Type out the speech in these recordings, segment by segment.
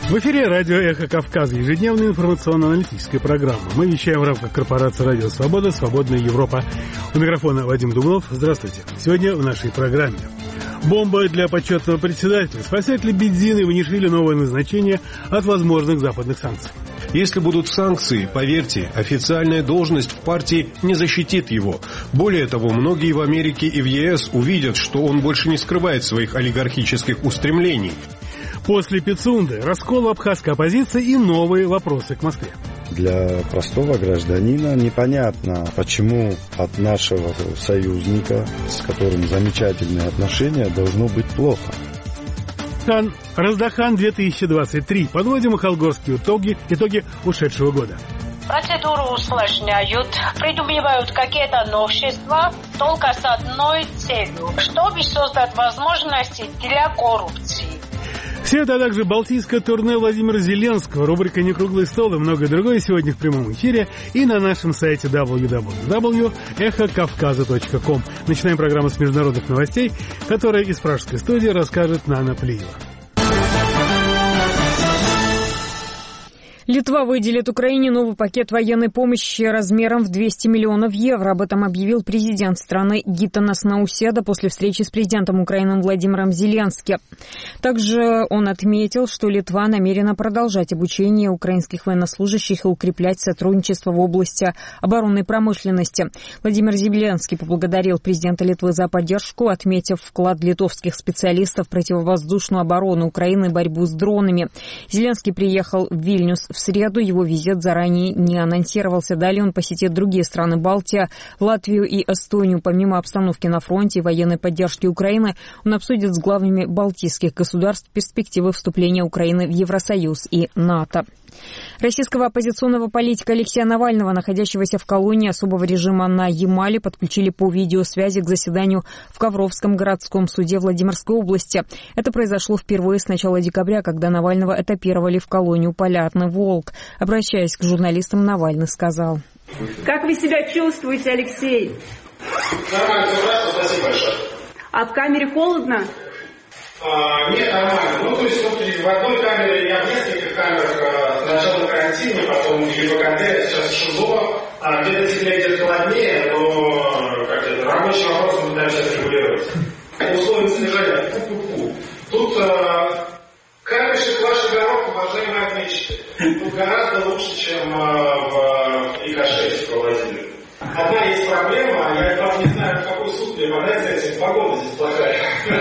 В эфире радио «Эхо Кавказа», ежедневная информационно-аналитическая программа. Мы вещаем в рамках корпорации «Радио Свобода», «Свободная Европа». У микрофона Вадим Дубнов. Здравствуйте. Сегодня в нашей программе. Бомба для почетного председателя. Спасатели бензина внесли новое назначение от возможных западных санкций. Если будут санкции, поверьте, официальная должность в партии не защитит его. Более того, многие в Америке и в ЕС увидят, что он больше не скрывает своих олигархических устремлений. После Пицунды раскол абхазской оппозиции и новые вопросы к Москве. Для простого гражданина непонятно, почему от нашего союзника, с которым замечательные отношения, должно быть плохо. Раздахан 2023. Подводим холгорские итоги ушедшего года. Процедуру усложняют, придумывают какие-то новшества, только с одной целью, чтобы создать возможности для коррупции. Все это, а также балтийское турне Владимира Зеленского, рубрика «Не круглый стол» и многое другое сегодня в прямом эфире и на нашем сайте www.эхокавказа.ком. Начинаем программу с международных новостей, которая из пражской студии расскажет Нана Плиева. Литва выделит Украине новый пакет военной помощи размером в 200 миллионов евро. Об этом объявил президент страны Гитанас Науседа после встречи с президентом Украины Владимиром Зеленским. Также он отметил, что Литва намерена продолжать обучение украинских военнослужащих и укреплять сотрудничество в области оборонной промышленности. Владимир Зеленский поблагодарил президента Литвы за поддержку, отметив вклад литовских специалистов в противовоздушную оборону Украины и борьбу с дронами. Зеленский приехал в Вильнюс в среду, его визит заранее не анонсировался. Далее он посетит другие страны Балтии, Латвию и Эстонию. Помимо обстановки на фронте и военной поддержки Украины, он обсудит с главами балтийских государств перспективы вступления Украины в Евросоюз и НАТО. Российского оппозиционного политика Алексея Навального, находящегося в колонии особого режима на Ямале, подключили по видеосвязи к заседанию в Ковровском городском суде Владимирской области. Это произошло впервые с начала декабря, когда Навального этапировали в колонию «Полярный волк». Обращаясь к журналистам, Навальный сказал: «Как вы себя чувствуете, Алексей?» «Нормально, спасибо большое». «А в камере холодно?» Нет, нормально. То есть вот в одной камере, я в нескольких камерах, сначала на карантине, потом в ГИБКД, сейчас в ШИЗО, где-то теплее, где-то холоднее, но рабочий вопрос мы будем сейчас регулировать. Условия содержания, Тут камешек ваших горох, уважаемые отметчики, тут гораздо лучше, чем в ИК-6 в Владимире. Одна есть проблема, я правда не знаю, в какой суд мне подать за этим, погода здесь плохая.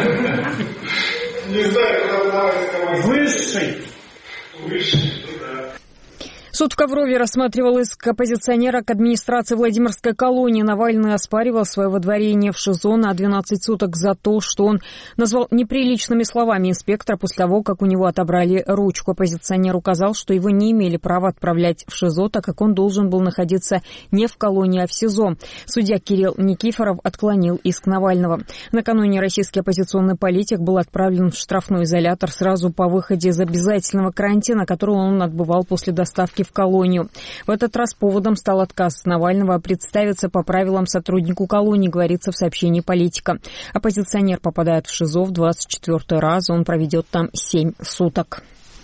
Не знаю, куда подавать, кого Высший, да. Суд в Коврове рассматривал иск оппозиционера к администрации Владимирской колонии. Навальный оспаривал свое водворение в ШИЗО на 12 суток за то, что он назвал неприличными словами инспектора после того, как у него отобрали ручку. Оппозиционер указал, что его не имели права отправлять в ШИЗО, так как он должен был находиться не в колонии, а в СИЗО. Судья Кирилл Никифоров отклонил иск Навального. Накануне российский оппозиционный политик был отправлен в штрафной изолятор сразу по выходе из обязательного карантина, который он отбывал после доставки в колонию. В этот раз поводом стал отказ Навального представиться по правилам сотруднику колонии, говорится в сообщении «Политика». Оппозиционер попадает в ШИЗО в 24-й раз, он проведет там 7 суток.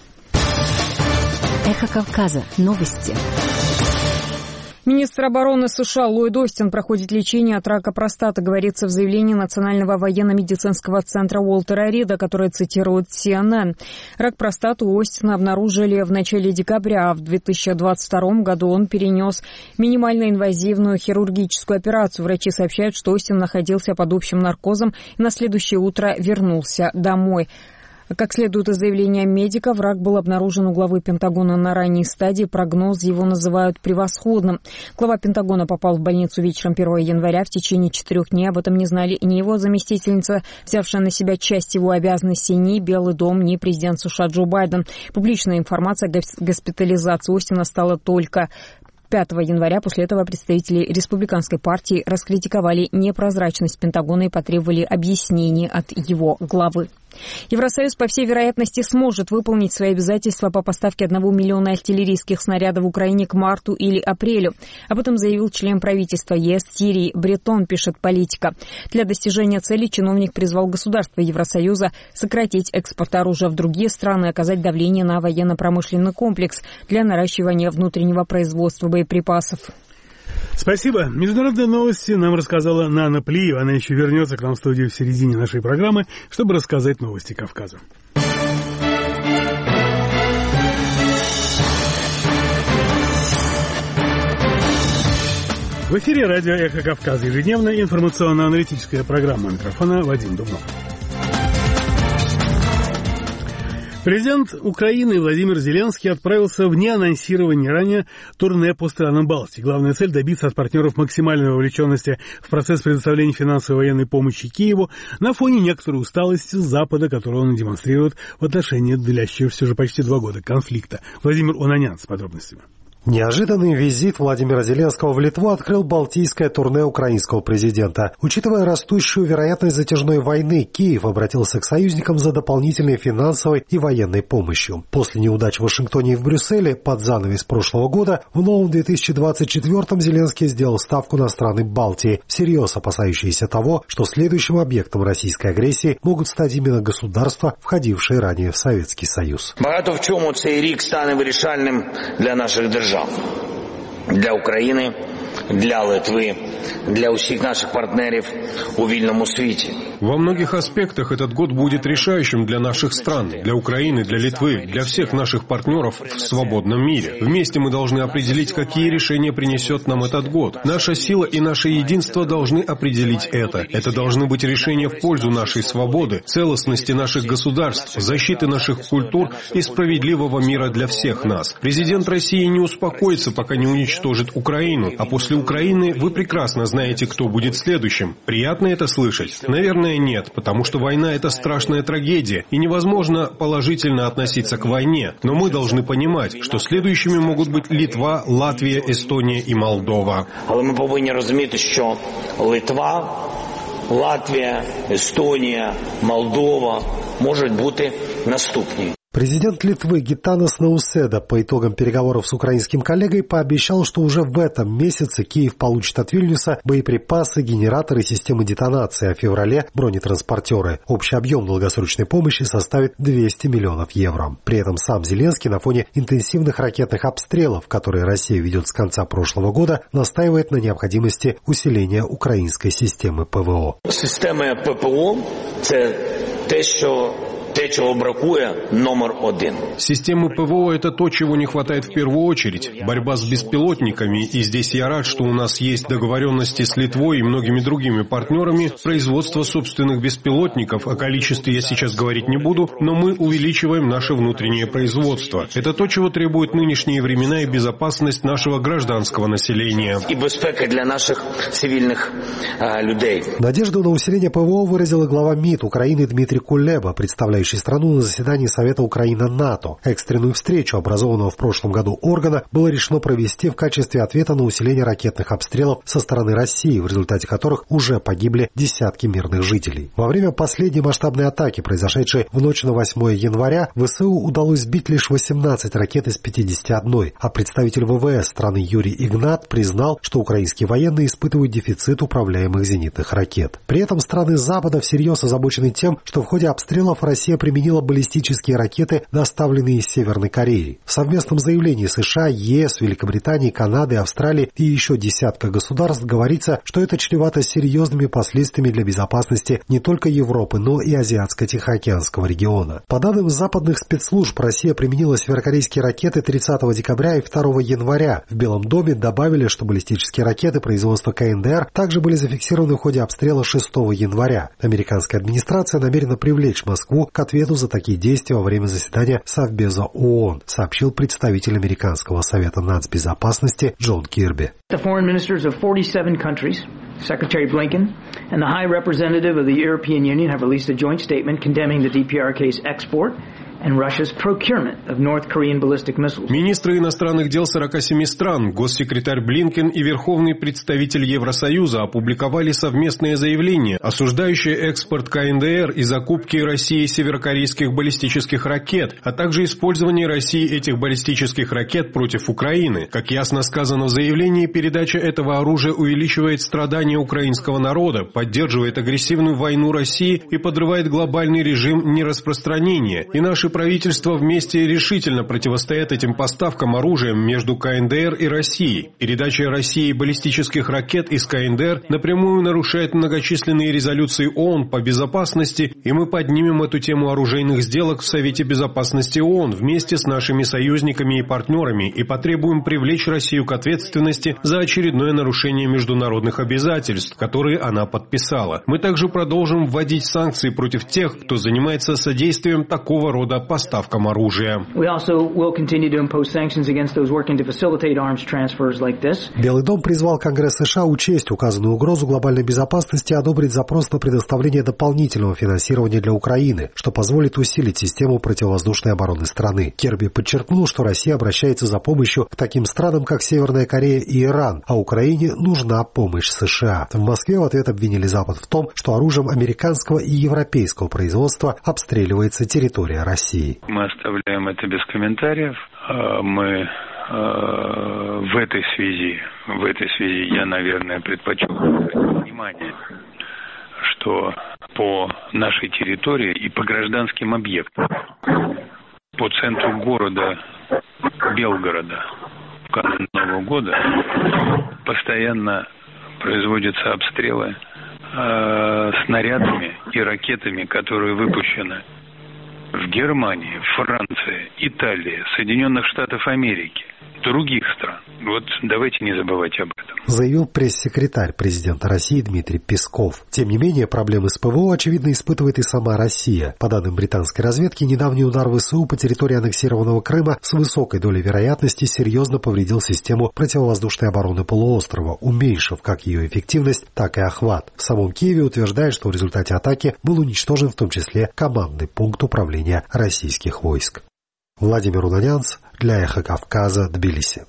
Эхо Кавказа. Новости. Министр обороны США Ллойд Остин проходит лечение от рака простаты, говорится в заявлении Национального военно-медицинского центра Уолтера Рида, которое цитирует CNN. Рак простаты у Остина обнаружили в начале декабря, а в 2022 году он перенес минимально инвазивную хирургическую операцию. Врачи сообщают, что Остин находился под общим наркозом и на следующее утро вернулся домой. Как следует из заявления медиков, рак был обнаружен у главы Пентагона на ранней стадии. Прогноз его называют превосходным. Глава Пентагона попал в больницу вечером 1 января. В течение 4 дней об этом не знали ни его заместительница, взявшая на себя часть его обязанностей, ни Белый дом, ни президент США Джо Байден. Публичная информация о госпитализации Остина стала только 5 января. После этого представители республиканской партии раскритиковали непрозрачность Пентагона и потребовали объяснений от его главы. Евросоюз, по всей вероятности, сможет выполнить свои обязательства по поставке 1 миллиона артиллерийских снарядов в Украине к марту или апрелю. Об этом заявил член правительства ЕС Тьерри Бретон, пишет Политика. Для достижения цели чиновник призвал государства Евросоюза сократить экспорт оружия в другие страны и оказать давление на военно-промышленный комплекс для наращивания внутреннего производства боеприпасов. Спасибо. Международные новости нам рассказала Нана Плиева. Она еще вернется к нам в студию в середине нашей программы, чтобы рассказать новости Кавказа. В эфире радио «Эхо Кавказа». Ежедневная информационно-аналитическая программа. Микрофона Вадим Дубнов. Президент Украины Владимир Зеленский отправился в неанонсированное ранее турне по странам Балтии. Главная цель – добиться от партнеров максимальной вовлеченности в процесс предоставления финансовой и военной помощи Киеву на фоне некоторой усталости Запада, которую он демонстрирует в отношении длящегося уже почти 2 года конфликта. Владимир Онанян с подробностями. Неожиданный визит Владимира Зеленского в Литву открыл балтийское турне украинского президента. Учитывая растущую вероятность затяжной войны, Киев обратился к союзникам за дополнительной финансовой и военной помощью. После неудач в Вашингтоне и в Брюсселе под занавес прошлого года, в новом 2024-м Зеленский сделал ставку на страны Балтии, всерьез опасающиеся того, что следующим объектом российской агрессии могут стать именно государства, входившие ранее в Советский Союз. Багато в чому цей рік стане вирішальним для наших держав. Для України, для Литви, для усіх наших партнерів у вільному світі. Во многих аспектах этот год будет решающим для наших стран, для Украины, для Литвы, для всех наших партнеров в свободном мире. Вместе мы должны определить, какие решения принесет нам этот год. Наша сила и наше единство должны определить это. Это должны быть решения в пользу нашей свободы, целостности наших государств, защиты наших культур и справедливого мира для всех нас. Президент России не успокоится, пока не уничтожит Украину, а после Украины вы прекрасно знаете, кто будет следующим. Приятно это слышать? Наверное, нет, потому что война – это страшная трагедия, и невозможно положительно относиться к войне. Но мы должны понимать, что следующими могут быть Литва, Латвия, Эстония и Молдова. Але ми повинні розуміти, що Литва, Латвія, Естонія, Молдова можуть бути наступні. Президент Литвы Гитанас Науседа по итогам переговоров с украинским коллегой пообещал, что уже в этом месяце Киев получит от Вильнюса боеприпасы, генераторы и системы детонации, а в феврале бронетранспортеры. Общий объем долгосрочной помощи составит 200 миллионов евро. При этом сам Зеленский на фоне интенсивных ракетных обстрелов, которые Россия ведет с конца прошлого года, настаивает на необходимости усиления украинской системы ПВО. Система ППО – это те, чего бракує, номер один. Системы ПВО – это то, чего не хватает в первую очередь. Борьба с беспилотниками. И здесь я рад, что у нас есть договоренности с Литвой и многими другими партнерами. Производство собственных беспилотников. О количестве я сейчас говорить не буду, но мы увеличиваем наше внутреннее производство. Это то, чего требуют нынешние времена и безопасность нашего гражданского населения. И безопасность для наших цивильных людей. Надежду на усиление ПВО выразила глава МИД Украины Дмитрий Кулеба, представляющий страну на заседании Совета Украина-НАТО. Экстренную встречу образованного в прошлом году органа было решено провести в качестве ответа на усиление ракетных обстрелов со стороны России, в результате которых уже погибли десятки мирных жителей. Во время последней масштабной атаки, произошедшей в ночь на 8 января, ВСУ удалось сбить лишь 18 ракет из 51, а представитель ВВС страны Юрий Игнат признал, что украинские военные испытывают дефицит управляемых зенитных ракет. При этом страны Запада всерьез озабочены тем, что в ходе обстрелов Россия применила баллистические ракеты, доставленные из Северной Кореи. В совместном заявлении США, ЕС, Великобритании, Канады, Австралии и еще десятка государств говорится, что это чревато серьезными последствиями для безопасности не только Европы, но и Азиатско-Тихоокеанского региона. По данным западных спецслужб, Россия применила северокорейские ракеты 30 декабря и 2 января. В Белом доме добавили, что баллистические ракеты производства КНДР также были зафиксированы в ходе обстрела 6 января. Американская администрация намерена привлечь Москву к ответу за такие действия во время заседания Совбеза ООН, сообщил представитель Американского совета нацбезопасности Джон Кирби. Secretary Blinken and the High Representative of the European Union have released a joint statement condemning the DPRK's export and Russia's procurement of North Korean ballistic missiles. Министры иностранных дел 47 стран, госсекретарь Блинкен и верховный представитель Евросоюза опубликовали совместное заявление, осуждающее экспорт КНДР и закупки России северокорейских баллистических ракет, а также использование России этих баллистических ракет против Украины. Как ясно сказано в заявлении, передача этого оружия увеличивает страдания украинского народа, поддерживает агрессивную войну России и подрывает глобальный режим нераспространения. И наши правительства вместе решительно противостоят этим поставкам оружия между КНДР и Россией. Передача России баллистических ракет из КНДР напрямую нарушает многочисленные резолюции ООН по безопасности, и мы поднимем эту тему оружейных сделок в Совете Безопасности ООН вместе с нашими союзниками и партнерами и потребуем привлечь Россию к ответственности за очередное нарушение международных обязательств, которые она подписала. Мы также продолжим вводить санкции против тех, кто занимается содействием такого рода поставкам оружия. Белый дом призвал Конгресс США учесть указанную угрозу глобальной безопасности и одобрить запрос на предоставление дополнительного финансирования для Украины, что позволит усилить систему противовоздушной обороны страны. Керби подчеркнул, что Россия обращается за помощью к таким странам, как Северная Корея и Иран, а Украине нужна помощь США. В Москве в ответ обвинили Запад в том, что оружием американского и европейского производства обстреливается территория России. Мы оставляем это без комментариев. Мы в этой связи я, наверное, предпочел внимание, что по нашей территории и по гражданским объектам, по центру города Белгорода в канун Нового года постоянно производятся обстрелы снарядами и ракетами, которые выпущены в Германии, Франции, Италии, Соединенных Штатах Америки, других стран. Вот давайте не забывать об этом. Заявил пресс-секретарь президента России Дмитрий Песков. Тем не менее, проблемы с ПВО, очевидно, испытывает и сама Россия. По данным британской разведки, недавний удар ВСУ по территории аннексированного Крыма с высокой долей вероятности серьезно повредил систему противовоздушной обороны полуострова, уменьшив как ее эффективность, так и охват. В самом Киеве утверждают, что в результате атаки был уничтожен в том числе командный пункт управления российских войск. Владимир Унанянц для «Эхо Кавказа», Тбилиси.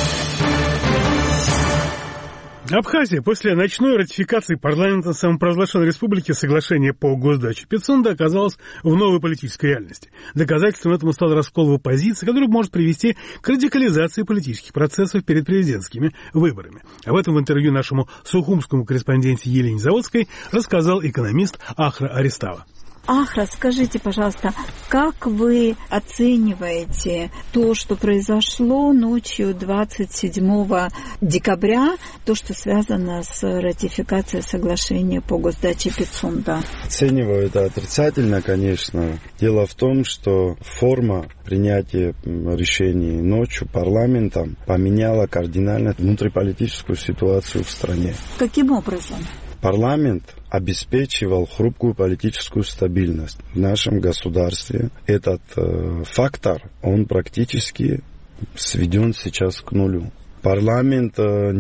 Абхазия после ночной ратификации парламента самопровозглашенной республики соглашения по госдаче Пицунда оказалась в новой политической реальности. Доказательством этому стал раскол в оппозиции, который может привести к радикализации политических процессов перед президентскими выборами. Об этом в интервью нашему сухумскому корреспонденте Елене Заводской рассказал экономист Ахра Арестава. Ахра, скажите, пожалуйста, как вы оцениваете то, что произошло ночью 27 декабря, то, что связано с ратификацией соглашения по госдаче Пицунда? Оцениваю это отрицательно, конечно. Дело в том, что форма принятия решений ночью парламентом поменяла кардинально внутриполитическую ситуацию в стране. Каким образом? Парламент обеспечивал хрупкую политическую стабильность в нашем государстве. Этот фактор, он практически сведен сейчас к нулю. Парламент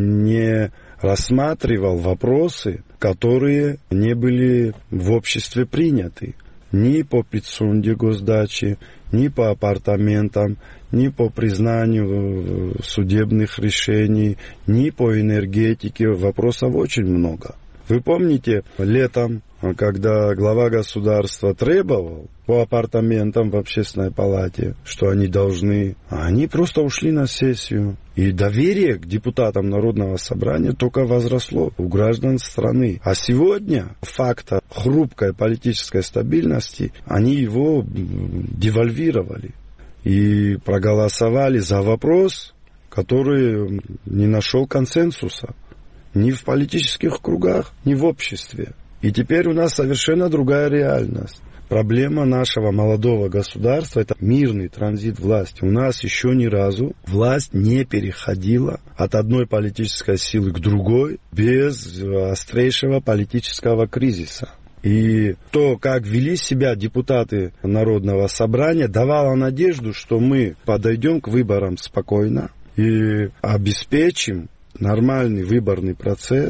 не рассматривал вопросы, которые не были в обществе приняты. Ни по Пицунде госдачи, ни по апартаментам, ни по признанию судебных решений, ни по энергетике. Вопросов очень много. Вы помните, летом, когда глава государства требовал по апартаментам в общественной палате, что они должны, они просто ушли на сессию. И доверие к депутатам Народного собрания только возросло у граждан страны. А сегодня факта хрупкой политической стабильности, они его девальвировали и проголосовали за вопрос, который не нашел консенсуса. Ни в политических кругах, ни в обществе. И теперь у нас совершенно другая реальность. Проблема нашего молодого государства – это мирный транзит власти. У нас еще ни разу власть не переходила от одной политической силы к другой без острейшего политического кризиса. И то, как вели себя депутаты Народного собрания, давало надежду, что мы подойдем к выборам спокойно и обеспечим нормальный выборный процесс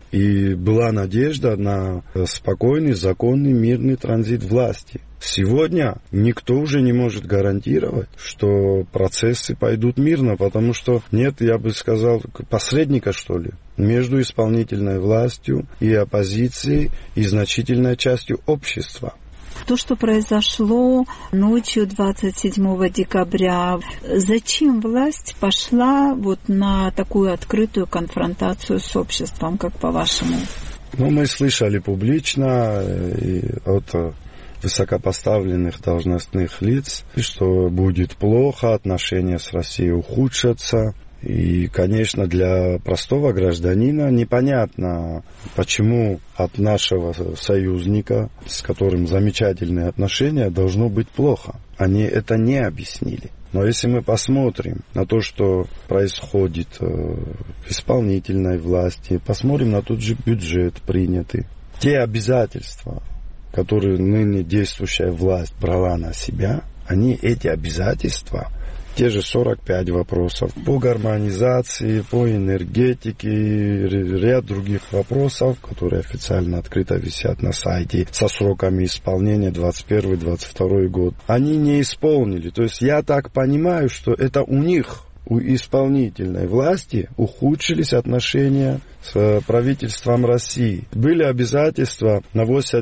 И была надежда на спокойный, законный, мирный транзит власти. Сегодня никто уже не может гарантировать, что процессы пойдут мирно, потому что нет, я бы сказал, посредника, что ли, между исполнительной властью и оппозицией, и значительной частью общества. То, что произошло ночью 27 декабря, зачем власть пошла вот на такую открытую конфронтацию с обществом, как по-вашему? Мы слышали публично и от высокопоставленных должностных лиц, что будет плохо, отношения с Россией ухудшатся. И, конечно, для простого гражданина непонятно, почему от нашего союзника, с которым замечательные отношения, должно быть плохо. Они это не объяснили. Но если мы посмотрим на то, что происходит в исполнительной власти, посмотрим на тот же бюджет принятый, те обязательства, которые ныне действующая власть брала на себя, эти обязательства, те же 45 вопросов по гармонизации, по энергетике, ряд других вопросов, которые официально открыто висят на сайте со сроками исполнения 2021-2022 год, они не исполнили. То есть я так понимаю, что это у них, у исполнительной власти, ухудшились отношения с правительством России. Были обязательства на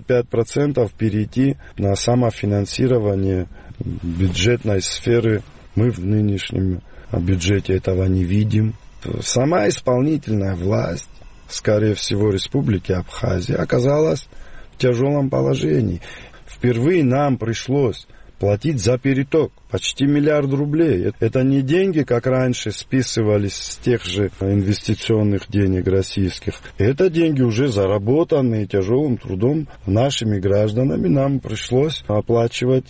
85% перейти на самофинансирование бюджетной сферы. Мы в нынешнем бюджете этого не видим. Сама исполнительная власть, скорее всего, Республики Абхазия, оказалась в тяжелом положении. Впервые нам пришлось платить за переток почти 1 миллиард рублей. Это не деньги, как раньше списывались с тех же инвестиционных денег российских. Это деньги уже заработанные тяжелым трудом нашими гражданами. Нам пришлось оплачивать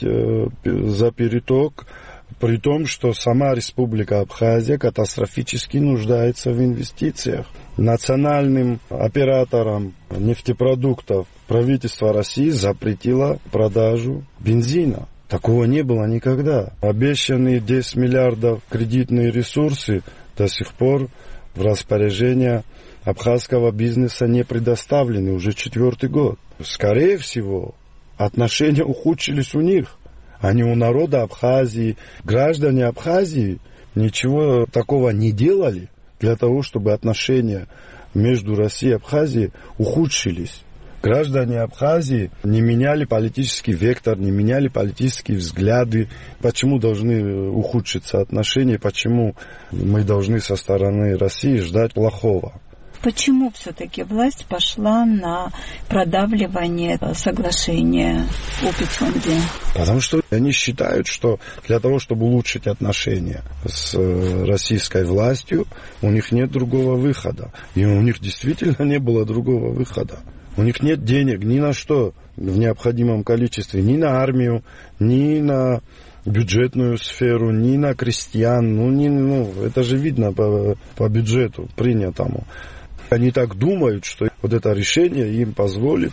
за переток, при том, что сама Республика Абхазия катастрофически нуждается в инвестициях. Национальным операторам нефтепродуктов правительство России запретило продажу бензина. Такого не было никогда. Обещанные 10 миллиардов кредитные ресурсы до сих пор в распоряжение абхазского бизнеса не предоставлены уже 4-й год. Скорее всего, отношения ухудшились у них, а не у народа Абхазии. Граждане Абхазии ничего такого не делали для того, чтобы отношения между Россией и Абхазией ухудшились. Граждане Абхазии не меняли политический вектор, не меняли политические взгляды. Почему должны ухудшиться отношения, почему мы должны со стороны России ждать плохого? Почему все-таки власть пошла на продавливание соглашения о Пицунде? Потому что они считают, что для того, чтобы улучшить отношения с российской властью, у них нет другого выхода. И у них действительно не было другого выхода. У них нет денег ни на что в необходимом количестве, ни на армию, ни на бюджетную сферу, ни на крестьян. Это же видно по бюджету принятому. Они так думают, что вот это решение им позволит,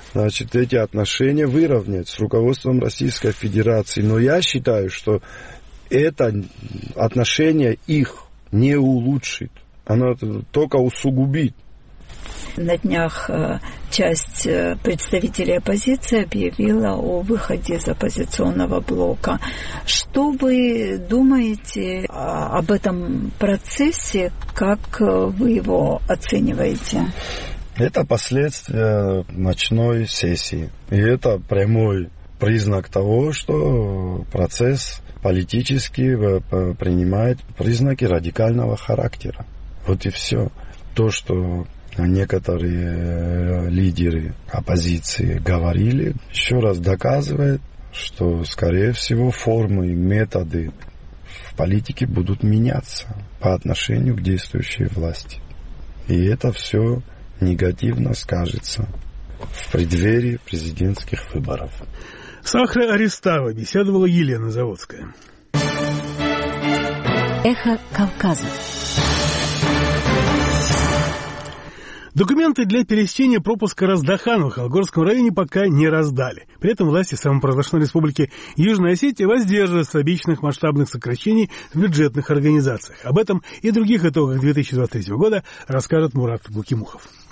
эти отношения выровнять с руководством Российской Федерации. Но я считаю, что это отношение их не улучшит. Оно только усугубит. На днях часть представителей оппозиции объявила о выходе из оппозиционного блока. Что вы думаете об этом процессе? Как вы его оцениваете? Это последствия ночной сессии. И это прямой признак того, что процесс политический принимает признаки радикального характера. Вот и все. То, что некоторые лидеры оппозиции говорили, еще раз доказывает, что, скорее всего, формы и методы в политике будут меняться по отношению к действующей власти. И это все негативно скажется в преддверии президентских выборов. С Ахрой Арестовой беседовала Елена Заводская. Эхо Кавказа. Документы для пересечения пропуска Раздахана в Холгорском районе пока не раздали. При этом власти самопровозглашенной республики Южная Осетия воздерживаются от обещанных масштабных сокращений в бюджетных организациях. Об этом и других итогах 2023 года расскажет Мурат Гукимухов.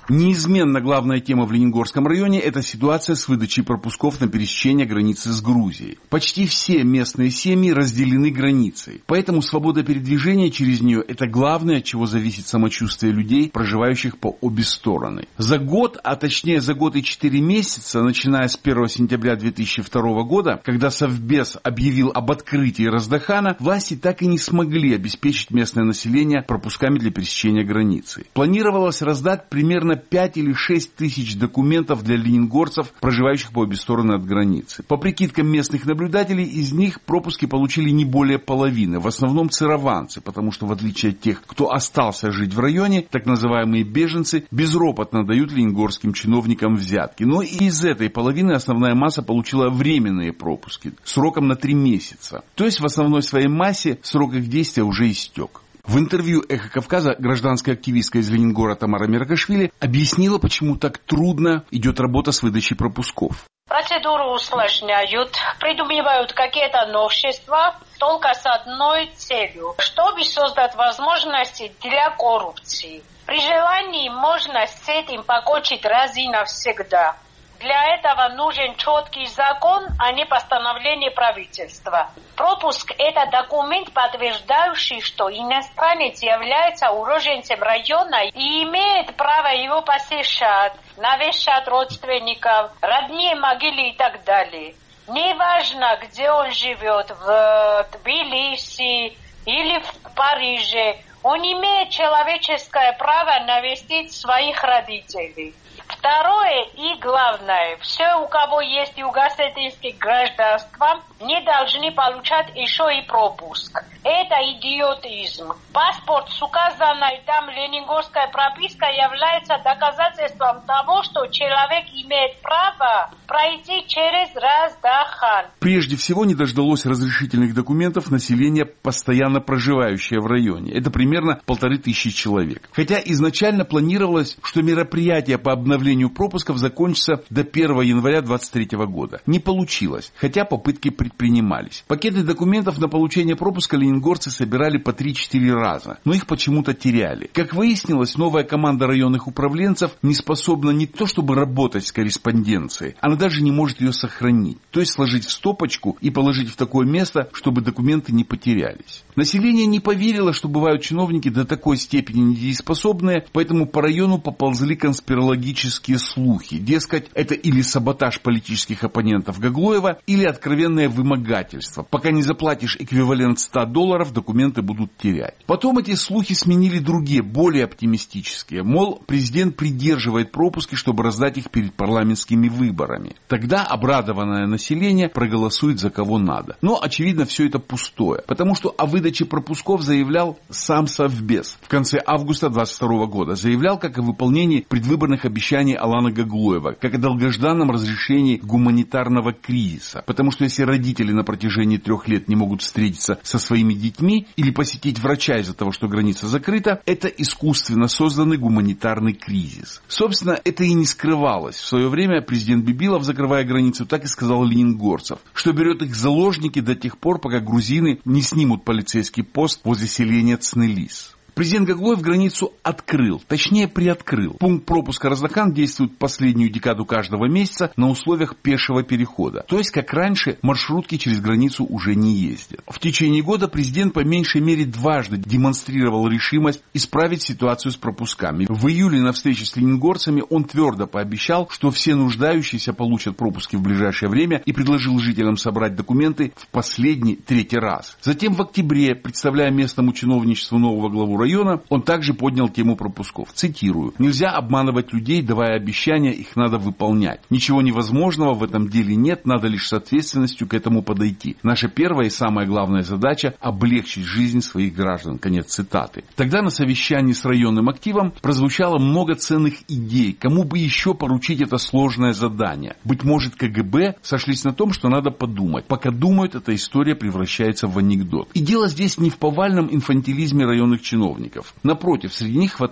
Неизменно главная тема в Ленингорском районе – это ситуация с выдачей пропусков на пересечение границы с Грузией. Почти все местные семьи разделены границей, поэтому свобода передвижения через нее – это главное, от чего зависит самочувствие людей, проживающих по обе стороны. За год, а точнее за год и 4 месяца, начиная с 1 сентября 2002 года, когда Совбез объявил об открытии Раздахана, власти так и не смогли обеспечить местное население пропусками для пересечения границы. Планировалось раздать примерно 5 или 6 тысяч документов для ленингорцев, проживающих по обе стороны от границы. По прикидкам местных наблюдателей, из них пропуски получили не более половины, в основном цированцы, потому что в отличие от тех, кто остался жить в районе, так называемые беженцы безропотно дают ленингорским чиновникам взятки. Но и из этой половины основная масса получила временные пропуски сроком на 3 месяца. То есть в основной своей массе срок их действия уже истек. В интервью «Эхо Кавказа» гражданская активистка из Ленингора Тамара Меркашвили объяснила, почему так трудно идет работа с выдачей пропусков. Процедуру усложняют, придумывают какие-то новшества только с одной целью, чтобы создать возможности для коррупции. При желании можно с этим покончить раз и навсегда. Для этого нужен четкий закон, а не постановление правительства. Пропуск – это документ, подтверждающий, что иностранец является уроженцем района и имеет право его посещать, навещать родственников, родные могилы и так далее. Неважно, где он живет, в Тбилиси или в Париже, он имеет человеческое право навестить своих родителей. Второе и главное, все, у кого есть юго-осетинское гражданство, не должны получать еще и пропуск. Это идиотизм. Паспорт с указанной там ленингорской пропиской является доказательством того, что человек имеет право пройти через Раздахан. Прежде всего не дождалось разрешительных документов население, постоянно проживающее в районе. Это примерно 1500 человек. Хотя изначально планировалось, что мероприятие по обновлению пропусков закончится до 1 января 2023 года. Не получилось, хотя попытки предпринимались. Пакеты документов на получение пропуска ленингорцы собирали по 3-4 раза, но их почему-то теряли. Как выяснилось, новая команда районных управленцев не способна не то чтобы работать с корреспонденцией, она даже не может ее сохранить. То есть сложить в стопочку и положить в такое место, чтобы документы не потерялись. Население не поверило, что бывают чиновники до такой степени недееспособные, поэтому по району поползли конспирологические слухи. Дескать, это или саботаж политических оппонентов Гаглоева, или откровенное вымогательство. Пока не заплатишь эквивалент $100, документы будут терять. Потом эти слухи сменили другие, более оптимистические. Мол, президент придерживает пропуски, чтобы раздать их перед парламентскими выборами. Тогда обрадованное население проголосует за кого надо. Но, очевидно, все это пустое. Потому что о выдаче пропусков заявлял сам Совбез. В конце августа 2022 года заявлял, как о выполнении предвыборных обещаний Алана Гаглоева, как о долгожданном разрешении гуманитарного кризиса. Потому что если родители на протяжении 3 лет не могут встретиться со своими детьми или посетить врача из-за того, что граница закрыта, это искусственно созданный гуманитарный кризис. Собственно, это и не скрывалось. В свое время президент Бибилов, закрывая границу, так и сказал ленингорцев, что берет их в заложники до тех пор, пока грузины не снимут полицейский пост возле селения Цнелис. Президент Гаглоев границу открыл, точнее приоткрыл. Пункт пропуска Раздахан действует последнюю декаду каждого месяца на условиях пешего перехода. То есть, как раньше, маршрутки через границу уже не ездят. В течение года президент по меньшей мере дважды демонстрировал решимость исправить ситуацию с пропусками. В июле на встрече с ленингорцами он твердо пообещал, что все нуждающиеся получат пропуски в ближайшее время и предложил жителям собрать документы в последний 3-й раз. Затем в октябре, представляя местному чиновничеству нового главу района, он также поднял тему пропусков. Цитирую: «Нельзя обманывать людей, давая обещания, их надо выполнять. Ничего невозможного в этом деле нет, надо лишь с ответственностью к этому подойти. Наша первая и самая главная задача – облегчить жизнь своих граждан». Конец цитаты. Тогда на совещании с районным активом прозвучало много ценных идей, кому бы еще поручить это сложное задание. Быть может, КГБ сошлись на том, что надо подумать. Пока думают, эта история превращается в анекдот. И дело здесь не в повальном инфантилизме районных чиновников. Напротив, среди них хватает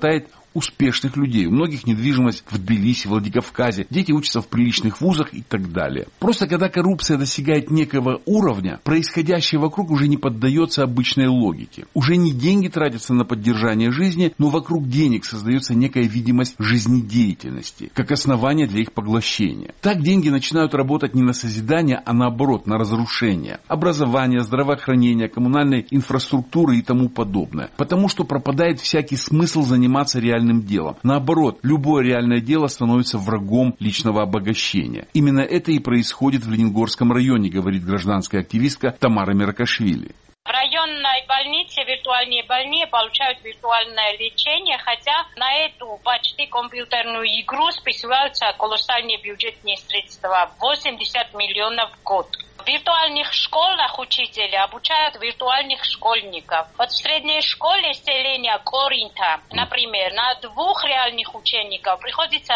успешных людей. У многих недвижимость в Тбилиси, Владикавказе, дети учатся в приличных вузах и так далее. Просто когда коррупция достигает некого уровня, происходящее вокруг уже не поддается обычной логике. Уже не деньги тратятся на поддержание жизни, но вокруг денег создается некая видимость жизнедеятельности, как основание для их поглощения. Так деньги начинают работать не на созидание, а наоборот, на разрушение. Образование, здравоохранение, коммунальной инфраструктуры и тому подобное. Потому что пропадает всякий смысл заниматься реальным делом. Наоборот, любое реальное дело становится врагом личного обогащения. Именно это и происходит в Ленингорском районе, говорит гражданская активистка Тамара Меракашвили. В районной больнице виртуальные больные получают виртуальное лечение, хотя на эту почти компьютерную игру списываются колоссальные бюджетные средства – 80 миллионов в год. В виртуальных школах учители обучают виртуальных школьников. Вот в средней школе селения Коринта, например, на 2 реальных учеников приходится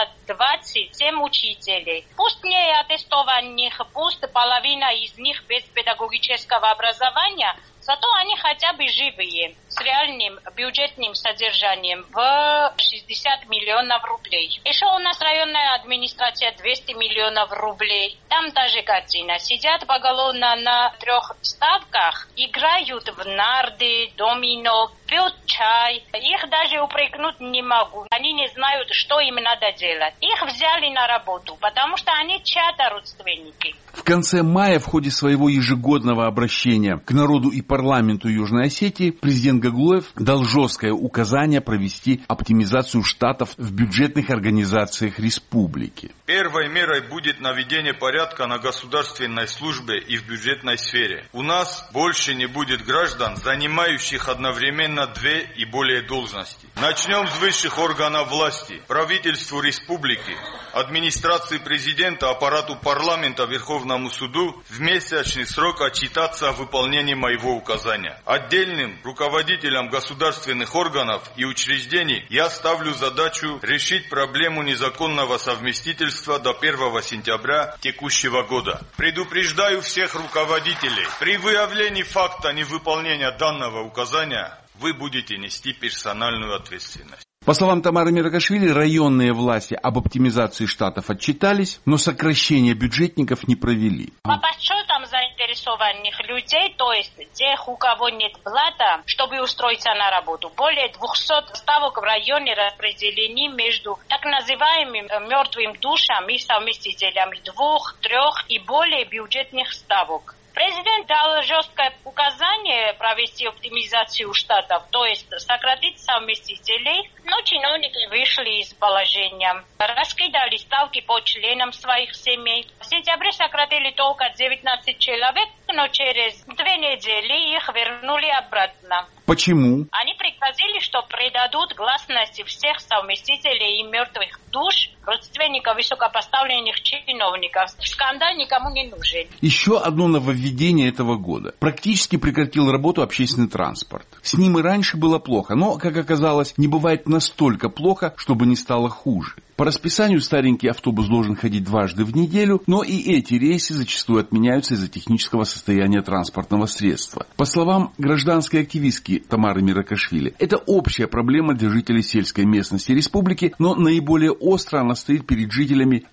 27 учителей. Пусть не аттестованных, пусть половина из них без педагогического образования, зато они хотя бы живые, с реальным бюджетным содержанием в 60 миллионов рублей. Еще у нас районная администрация 200 миллионов рублей. Там даже картина. Сидят поголовно на 3 ставках, играют в нарды, домино, пьют чай. Их даже упрекнуть не могу. Они не знают, что им надо делать. Их взяли на работу, потому что они чьи-то родственники. В конце мая в ходе своего ежегодного обращения к народу и парламенту Южной Осетии президент Гаглоев дал жесткое указание провести оптимизацию штатов в бюджетных организациях республики. Первой мерой будет наведение порядка на государственной службе и в бюджетной сфере. У нас больше не будет граждан, занимающих одновременно 2 и более должности. Начнем с высших органов власти, правительству республики, администрации президента, аппарату парламента, Верховному суду в месячный срок отчитаться о выполнении моего указания. Отдельным руководителям государственных органов и учреждений я ставлю задачу решить проблему незаконного совместительства до 1 сентября текущего года. Предупреждаю всех руководителей, при выявлении факта невыполнения данного указания вы будете нести персональную ответственность. По словам Тамары Меракашвили, районные власти об оптимизации штатов отчитались, но сокращение бюджетников не провели. По подсчетам заинтересованных людей, то есть тех, у кого нет блата, чтобы устроиться на работу, более 200 ставок в районе распределены между так называемыми мертвым душами и совместителями 2, 3 и более бюджетных ставок. Президент дал жесткое указание провести оптимизацию штатов, то есть сократить совместителей, но чиновники вышли из положения. Раскидали ставки по членам своих семей. В сентябре сократили только 19 человек, но через 2 недели их вернули обратно. Почему? Они пригрозили, что предадут гласности всех совместителей и мертвых душ, родственников высокопоставленных чиновников. Скандал никому не нужен. Еще одно нововведение этого года. Практически прекратил работу общественный транспорт. С ним и раньше было плохо, но, как оказалось, не бывает настолько плохо, чтобы не стало хуже. По расписанию старенький автобус должен ходить 2 раза в неделю, но и эти рейсы зачастую отменяются из-за технического состояния транспортного средства. По словам гражданской активистки Тамары Меракашвили, это общая проблема для жителей сельской местности республики, но наиболее остро она стоит перед жителями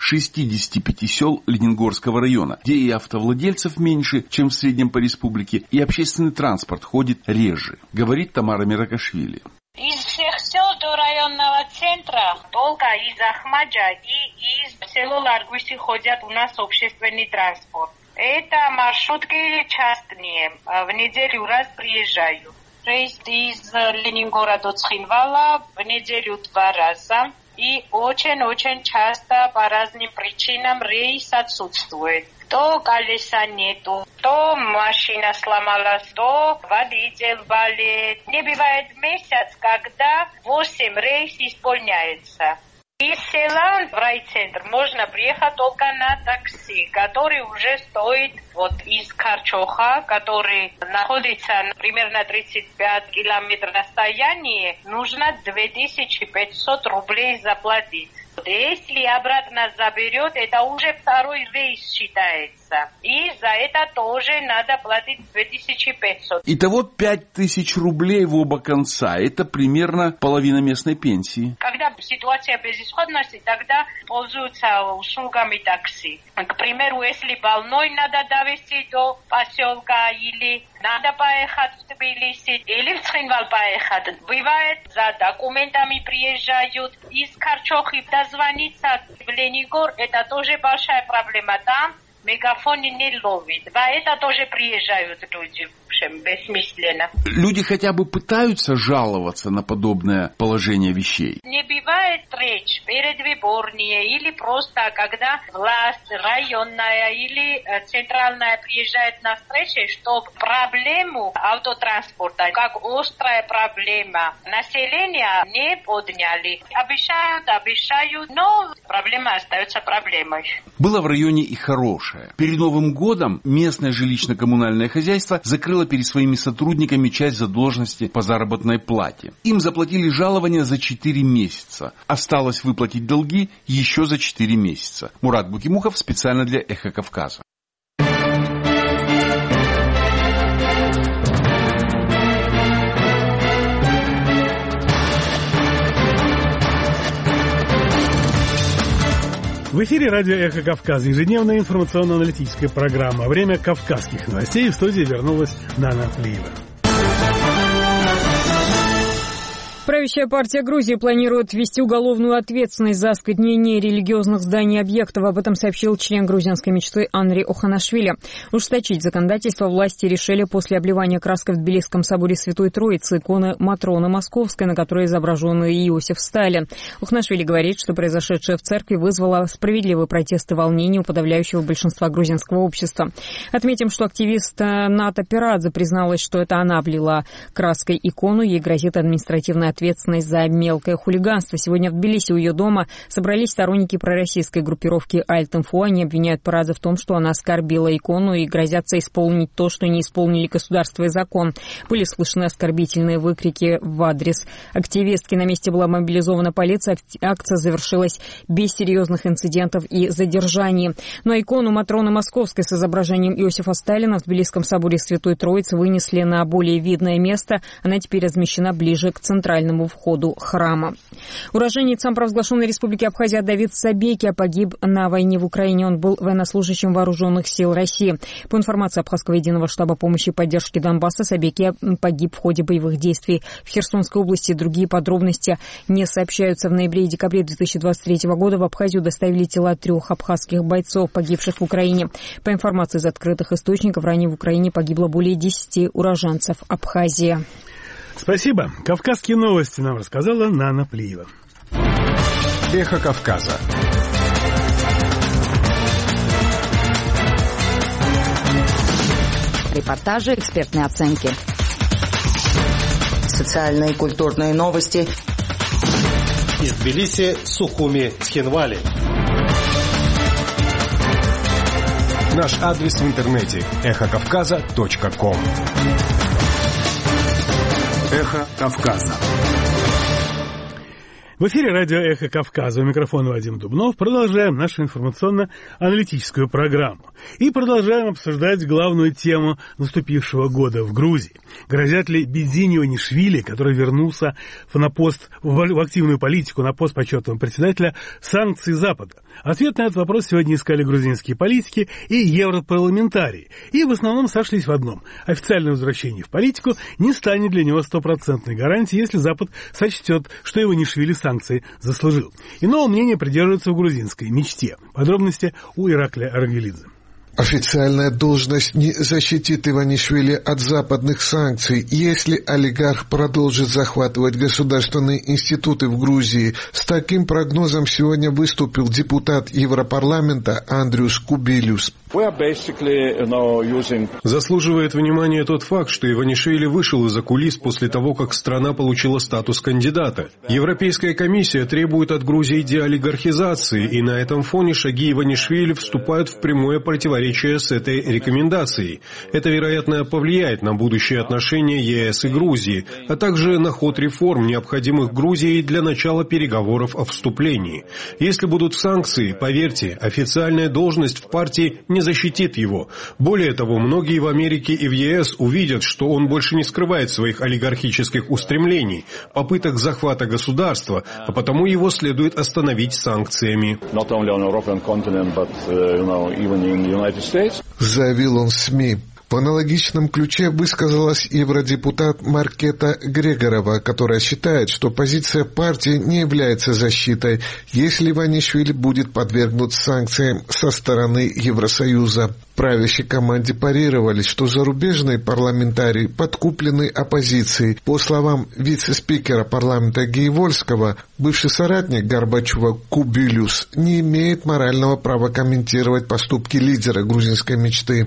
65 сел Ленингорского района, где и автовладельцев меньше, чем в среднем по республике, и общественный транспорт ходит реже, говорит Тамара Меракашвили. Из всех сел до районного центра только из Ахмаджа и из села Ларгуси ходят у нас общественный транспорт. Это маршрутки частные, в неделю раз приезжаю. Рейс из Ленингора до Цхинвала в неделю 2 раза. И очень-очень часто по разным причинам рейс отсутствует. То колеса нету, то машина сломалась, то водитель болеет. Не бывает месяц, когда 8 рейсов исполняется. Из села в райцентр можно приехать только на такси, который уже стоит вот из Карчоха, который находится примерно 35 километров расстоянии, нужно 2500 рублей заплатить. Если обратно заберет, это уже 2-й рейс считается. месяца. И за это тоже надо платить 2500. Итого 5000 рублей в оба конца. Это примерно половина местной пенсии. Когда ситуация безысходности, тогда пользуются услугами такси. К примеру, если больной надо довести до поселка, или надо поехать в Тбилиси, или в Цхинвал поехать. Бывает, за документами приезжают из Карчохи, дозвониться в Ленигор, это тоже большая проблема. Там мегафон не ловит. За это тоже приезжают люди. Бессмысленно. Люди хотя бы пытаются жаловаться на подобное положение вещей? Не бывает встреч передвиборные или просто когда власть районная или центральная приезжает на встречи, чтобы проблему автотранспорта, как острая проблема, население не подняли. Обещают, но проблема остается проблемой. Было в районе и хорошее. Перед Новым годом местное жилищно-коммунальное хозяйство закрыло перед своими сотрудниками часть задолженности по заработной плате. Им заплатили жалования за 4 месяца. Осталось выплатить долги еще за 4 месяца. Мурат Букимухов специально для «Эхо Кавказа». В эфире радио «Эхо Кавказа», ежедневная информационно-аналитическая программа. Время кавказских новостей. В студии вернулась Нана Плиева. Правящая партия Грузии планирует ввести уголовную ответственность за осквернение религиозных зданий и объектов. Об этом сообщил член грузинской мечты Анри Оханашвили. Ужесточить законодательство власти решили после обливания краской в Тбилисском соборе Святой Троицы иконы Матроны Московской, на которой изображен Иосиф Сталин. Оханашвили говорит, что произошедшее в церкви вызвало справедливые протесты и волнения у подавляющего большинства грузинского общества. Отметим, что активист Ната Пирадзе призналась, что это она облила краской икону. Ей грозит административная ответственность за мелкое хулиганство. Сегодня в Тбилиси у ее дома собрались сторонники пророссийской группировки Альт-Инфо. Они обвиняют Пирадзе в том, что она оскорбила икону, и грозятся исполнить то, что не исполнили государство и закон. Были слышны оскорбительные выкрики в адрес активистки. На месте была мобилизована полиция. Акция завершилась без серьезных инцидентов и задержаний. Но икону Матроны Московской с изображением Иосифа Сталина в Тбилисском соборе Святой Троицы вынесли на более видное место. Она теперь размещена ближе к центральному входу храма. Уроженец самопровозглашенной республики Абхазия Давид Сабекия погиб на войне в Украине. Он был военнослужащим вооруженных сил России. По информации Абхазского единого штаба помощи и поддержки Донбасса, Сабекия погиб в ходе боевых действий в Херсонской области. Другие подробности не сообщаются. В ноябре и декабре 2023 года в Абхазию доставили тела 3 абхазских бойцов, погибших в Украине. По информации из открытых источников, ранее в Украине погибло более 10 уроженцев Абхазии. Спасибо. Кавказские новости нам рассказала Нана Плиева. Эхо Кавказа. Репортажи, экспертные оценки. Социальные и культурные новости. Из Тбилиси, Сухуми, Цхинвали. Наш адрес в интернете эхокавказа.ком. Эхо Кавказа. В эфире радио «Эхо Кавказа». У микрофона Вадим Дубнов. Продолжаем нашу информационно-аналитическую программу. И продолжаем обсуждать главную тему наступившего года в Грузии. Грозят ли Бедзини Иванишвили, который вернулся на пост, в активную политику, на пост почетного председателя, санкции Запада? Ответ на этот вопрос сегодня искали грузинские политики и европарламентарии. И в основном сошлись в одном. Официальное возвращение в политику не станет для него стопроцентной гарантией, если Запад сочтет, что Иванишвили санкции заслужил. Иного мнения придерживаются в грузинской мечте. Подробности у Иракля Аргелидзе. Официальная должность не защитит Иванишвили от западных санкций, если олигарх продолжит захватывать государственные институты в Грузии. С таким прогнозом сегодня выступил депутат Европарламента Андриус Кубилюс. Заслуживает внимания тот факт, что Иванишвили вышел из-за кулис после того, как страна получила статус кандидата. Европейская комиссия требует от Грузии деолигархизации, и на этом фоне шаги Иванишвили вступают в прямое противоречие с этой рекомендацией. Это, вероятно, повлияет на будущие отношения ЕС и Грузии, а также на ход реформ, необходимых Грузии для начала переговоров о вступлении. Если будут санкции, поверьте, официальная должность в партии не защитит его. Более того, многие в Америке и в ЕС увидят, что он больше не скрывает своих олигархических устремлений, попыток захвата государства, а потому его следует остановить санкциями. Заявил он в СМИ. В аналогичном ключе высказалась евродепутат Маркета Грегорова, которая считает, что позиция партии не является защитой, если Иванишвили будет подвергнут санкциям со стороны Евросоюза. Правящей команде парировали, что зарубежные парламентарии подкуплены оппозицией. По словам вице-спикера парламента Гейвольского, бывший соратник Горбачева Кубилюс не имеет морального права комментировать поступки лидера грузинской мечты.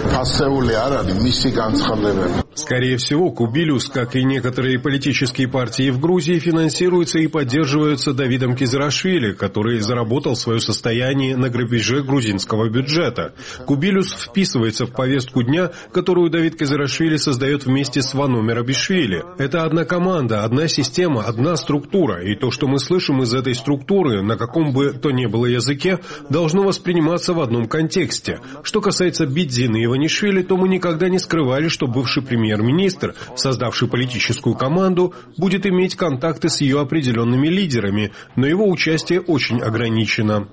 Скорее всего, Кубилюс, как и некоторые политические партии в Грузии, финансируются и поддерживаются Давидом Кизарашвили, который заработал свое состояние на грабеже грузинского бюджета. Кубилюс вписывается в повестку дня, которую Давид Кизарашвили создает вместе с Вано Мерабишвили. Это одна команда, одна система, одна структура, и то, что мы слышим из этой структуры, на каком бы то ни было языке, должно восприниматься в одном контексте. Что касается Бидзины и Иванишвили, то мы никогда не скрывали, что бывший премьер-министр, создавший политическую команду, будет иметь контакты с ее определенными лидерами, но его участие очень ограничено.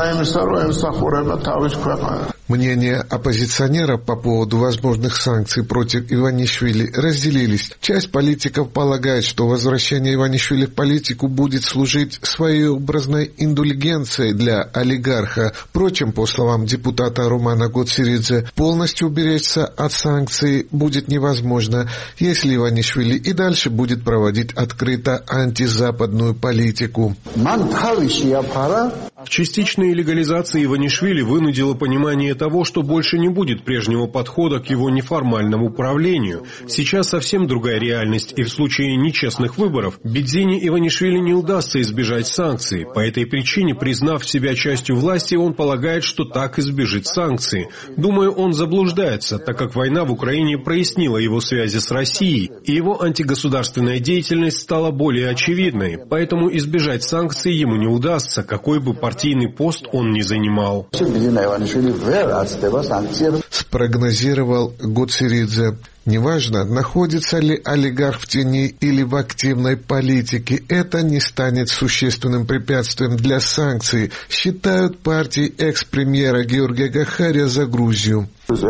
Мнения оппозиционеров по поводу возможных санкций против Иванишвили разделились. Часть политиков полагает, что возвращение Иванишвили в политику будет служить своеобразной индульгенцией для олигарха. Впрочем, по словам депутата Романа Гоциридзе, полностью уберечься от санкций будет невозможно, если Иванишвили и дальше будет проводить открыто антизападную политику. Частичная легализация Иванишвили вынудила понимание того, что больше не будет прежнего подхода к его неформальному управлению. Сейчас совсем другая реальность, и в случае нечестных выборов Бидзине Иванишвили не удастся избежать санкций. По этой причине, признав себя частью власти, он полагает, что так избежит санкций. Думаю, он заблуждается, так как война в Украине прояснила его связи с Россией, и его антигосударственная деятельность стала более очевидной. Поэтому избежать санкций ему не удастся, какой бы партийный пост он ни занимал. Спрогнозировал Гоциридзе. Неважно, находится ли олигарх в тени или в активной политике, это не станет существенным препятствием для санкций, считают партии экс-премьера Георгия Гахария за Грузию.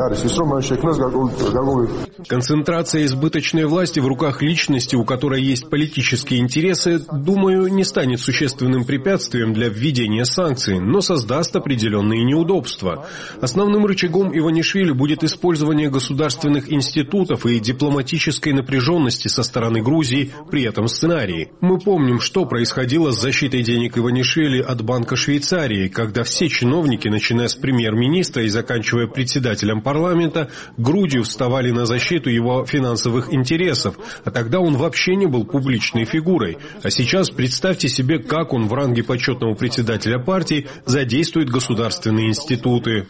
Концентрация избыточной власти в руках личности, у которой есть политические интересы, думаю, не станет существенным препятствием для введения санкций, но создаст определенные неудобства. Основным рычагом Иванишвили будет использование государственных институтов и дипломатической напряженности со стороны Грузии при этом сценарии. Мы помним, что происходило с защитой денег Иванишвили от Банка Швейцарии, когда все чиновники, начиная с премьер-министра и заканчивая председателем парламента, грудью вставали на защиту его финансовых интересов, а тогда он вообще не был публичной фигурой. А сейчас представьте себе, как он в ранге почетного председателя партии задействует государственные институты.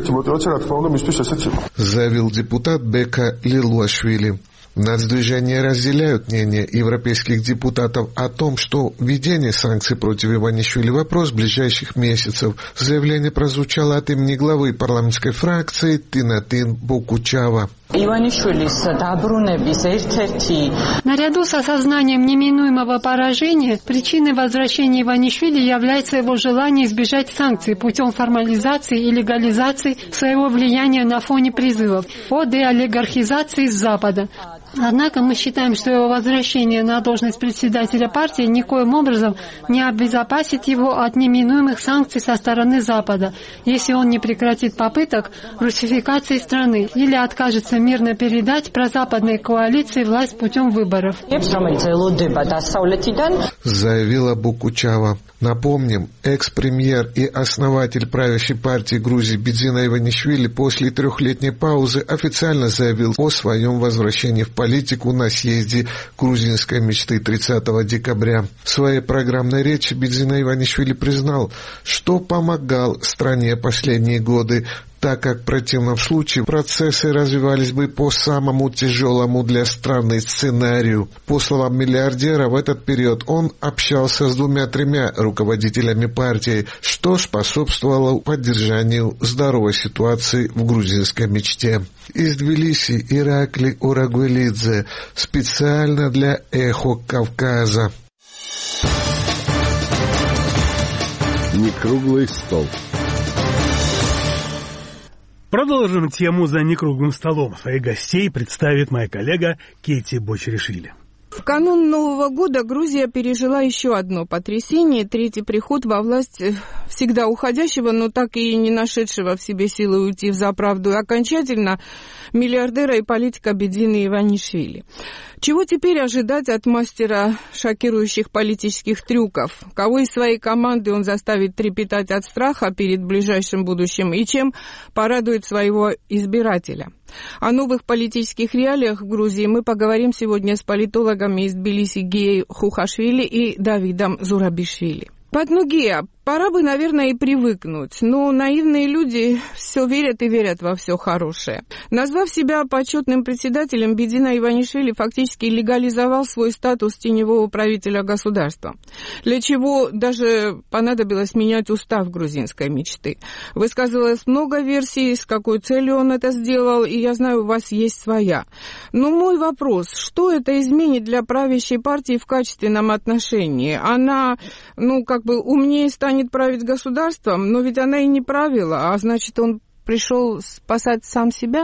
Заявил депутат Бека Лилуашвили. Нацдвижения разделяют мнение европейских депутатов о том, что введение санкций против Иванишвили – вопрос ближайших месяцев. Заявление прозвучало от имени главы парламентской фракции Тинатин Бокучава. Наряду с осознанием неминуемого поражения, причиной возвращения Иванишвили является его желание избежать санкций путем формализации и легализации своего влияния на фоне призывов о деолигархизации с Запада. Однако мы считаем, что его возвращение на должность председателя партии никоим образом не обезопасит его от неминуемых санкций со стороны Запада, если он не прекратит попыток русификации страны или откажется мирно передать прозападной коалиции власть путем выборов. Заявила Бокучава. Напомним, экс-премьер и основатель правящей партии Грузии Бидзина Иванишвили после 3-летней паузы официально заявил о своем возвращении в политику на съезде грузинской мечты 30 декабря. В своей программной речи Бидзина Иванишвили признал, что помогал стране последние годы, так как в противном случае процессы развивались бы по самому тяжелому для страны сценарию. По словам миллиардера, в этот период он общался с 2-3 руководителями партии, что способствовало поддержанию здоровой ситуации в грузинской мечте. Из Тбилиси Иракли Урагвелидзе специально для «Эхо Кавказа». Некруглый стол. Продолжим тему за некруглым столом. Своих гостей представит моя коллега Кетти Бочеришвили. В канун Нового года Грузия пережила еще одно потрясение. Третий приход во власть всегда уходящего, но так и не нашедшего в себе силы уйти взаправду окончательно миллиардера и политика Бедвины Иванишвили. Чего теперь ожидать от мастера шокирующих политических трюков? Кого из своей команды он заставит трепетать от страха перед ближайшим будущим и чем порадует своего избирателя? О новых политических реалиях в Грузии мы поговорим сегодня с политологами из Тбилиси Геей Хухашвили и Давидом Зурабишвили. Гея, пора бы, наверное, и привыкнуть, но наивные люди все верят и верят во все хорошее. Назвав себя почетным председателем, Бедвина Иванишвили фактически легализовал свой статус теневого правителя государства, для чего даже понадобилось менять устав грузинской мечты. Высказывалось много версий, с какой целью он это сделал, и я знаю, у вас есть своя. Но мой вопрос, что это изменит для правящей партии в качественном отношении? Она, умнее станет править государством, но ведь она и не правила, а значит, он пришел спасать сам себя?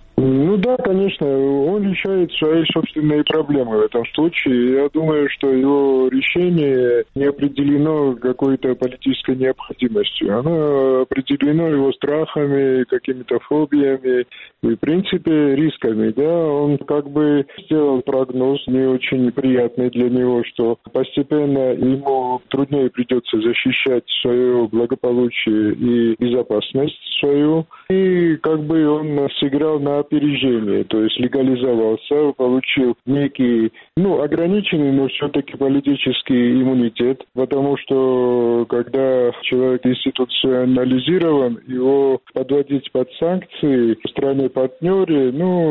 Да, конечно, он решает свои собственные проблемы в этом случае. Я думаю, что его решение не определено какой-то политической необходимостью. Оно определено его страхами, какими-то фобиями и, в принципе, рисками. Да, он сделал прогноз не очень приятный для него, что постепенно ему труднее придется защищать свое благополучие и безопасность свою. И он сыграл на опережение, то есть легализовался, получил некий, ограниченный, но все-таки политический иммунитет, потому что когда человек институционализирован, его подводить под санкции в стране-партнере,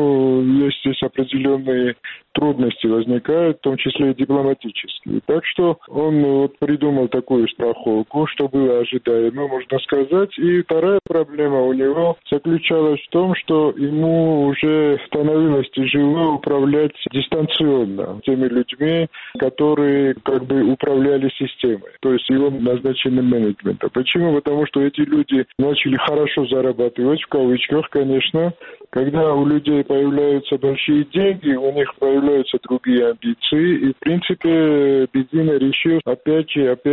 есть здесь определенные трудности возникают, в том числе и дипломатические. Так что он придумал такую страховку, что было ожидаемо, можно сказать. И вторая проблема у него заключалась в том, что ему уже становилось тяжело управлять дистанционно теми людьми, которые управляли системой, то есть его назначенным менеджментом. Почему? Потому что эти люди начали хорошо зарабатывать, в кавычках, конечно. Когда у людей появляются большие деньги, у них появляются другие амбиции, и, в принципе, Бедвина решил опять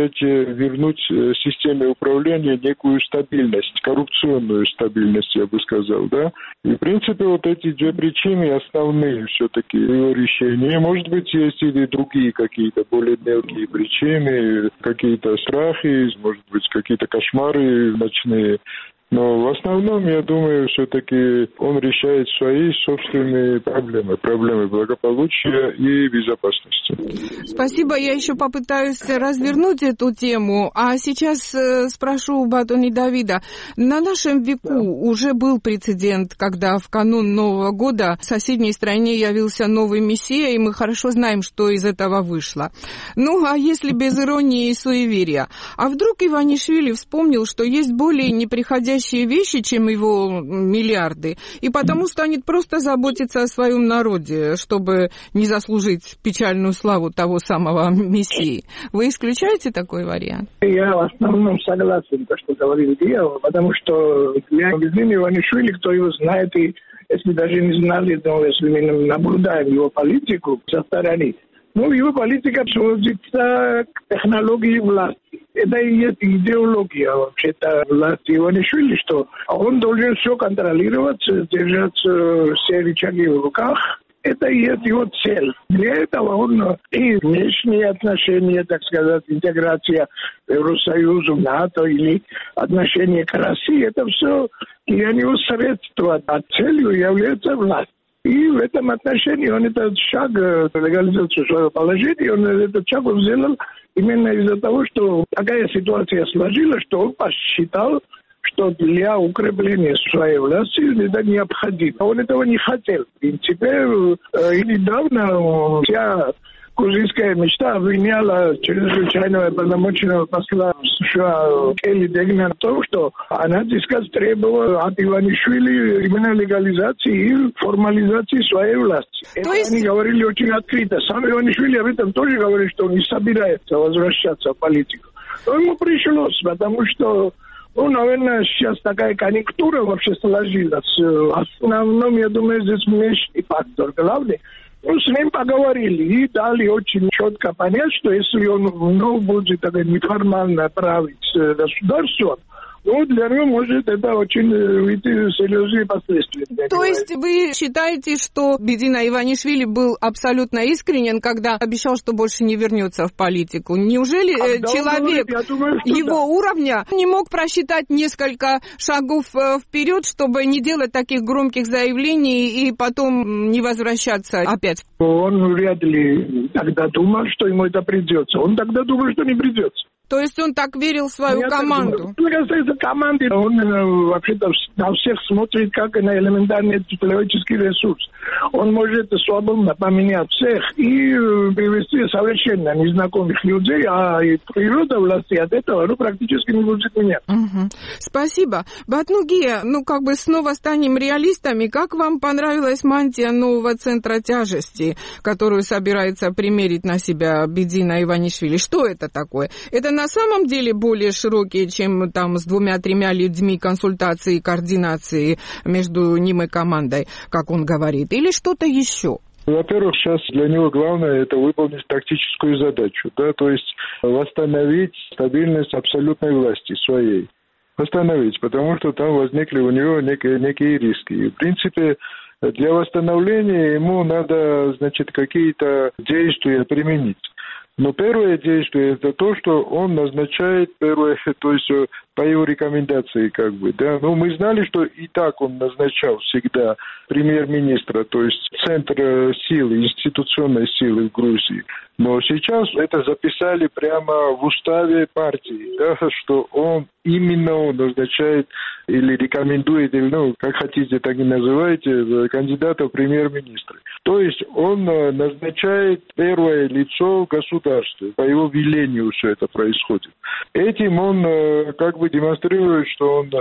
вернуть системе управления некую стабильность, коррупционную стабильность, я бы сказал, да. И, в принципе, эти две причины основные все-таки его решения. Может быть, есть и другие какие-то более мелкие причины, какие-то страхи, может быть, какие-то кошмары ночные. Но в основном, я думаю, все-таки он решает свои собственные проблемы благополучия и безопасности. Спасибо, я еще попытаюсь развернуть эту тему. А сейчас спрошу у Батони Давида. На нашем веку уже был прецедент, когда в канун Нового года в соседней стране явился новый мессия, и мы хорошо знаем, что из этого вышло. А если без иронии и суеверия? А вдруг Иванишвили вспомнил, что есть более неприходящие вещи, чем его миллиарды, и потому станет просто заботиться о своем народе, чтобы не заслужить печальную славу того самого мессии. Вы исключаете такой вариант? Я в основном согласен, то, что говорил Гея, потому что для Бедвины Иванишвили, кто его знает, и если даже не знали, но если мы наблюдаем его политику со стороны, его политика сводится к технологии власти. Это и есть идеология вообще-то власти Иванишвили, что он должен все контролировать, держать все рычаги в руках. Это и есть его цель. Для этого он и внешние отношения, так сказать, интеграция в Евросоюз, в НАТО или отношения к России, это все для него средство, а целью является власть. И в этом отношении он этот шаг, легализацию своего положения, он этот шаг сделал именно из-за того, что такая ситуация сложилась, что он посчитал, что для укрепления своей власти это необходимо. Он этого не хотел. В принципе, и недавно вся грузинская мечта обвиняла чрезвычайного полномочного посла США Келли Дегна в том, что она, так сказать, требовала от Иванишвили именно легализации и формализации своей власти. Это они говорили очень открыто. Сам Иванишвили об этом тоже говорит, что он не собирается возвращаться в политику. Но ему пришлось, потому что наверное, сейчас такая конъюнктура вообще сложилась. В основном, я думаю, здесь внешний фактор главный. С ним поговорили и дали очень четко понять, что если он будет неформально править государством, для него может это очень выйти серьезные последствия. То есть вы считаете, что Бедина Иванишвили был абсолютно искренен, когда обещал, что больше не вернется в политику? Неужели человек его уровня не мог просчитать несколько шагов вперед, чтобы не делать таких громких заявлений и потом не возвращаться опять? Он вряд ли тогда думал, что ему это придется. Он тогда думал, что не придется. То есть он так верил в свою команду? Мне кажется, команде он вообще-то на всех смотрит как на элементарный человеческий ресурс. Он может свободно поменять всех и привести совершенно незнакомых людей, а и природа власти от этого практически не будет меняться. Спасибо. Батнугия, снова станем реалистами. Как вам понравилась мантия нового центра тяжести, которую собирается примерить на себя Бедина Иванишвили? Что это такое? Это на самом деле более широкие, чем там с 2-3 людьми консультации и координации между ним и командой, как он говорит, или что-то еще? Во-первых, сейчас для него главное это выполнить тактическую задачу, то есть восстановить стабильность абсолютной власти своей. Восстановить, потому что там возникли у него некие риски. И, в принципе, для восстановления ему надо, какие-то действия применить. Но первое действие это то, что он назначает первое, то есть по его рекомендации мы знали, что и так он назначал всегда премьер-министра, то есть центр силы, институционной силы в Грузии. Но сейчас это записали прямо в уставе партии, что он назначает или рекомендует, или, как хотите, так и называйте, кандидата в премьер-министры. То есть он назначает первое лицо государства, по его велению все это происходит. Этим он демонстрирует, что он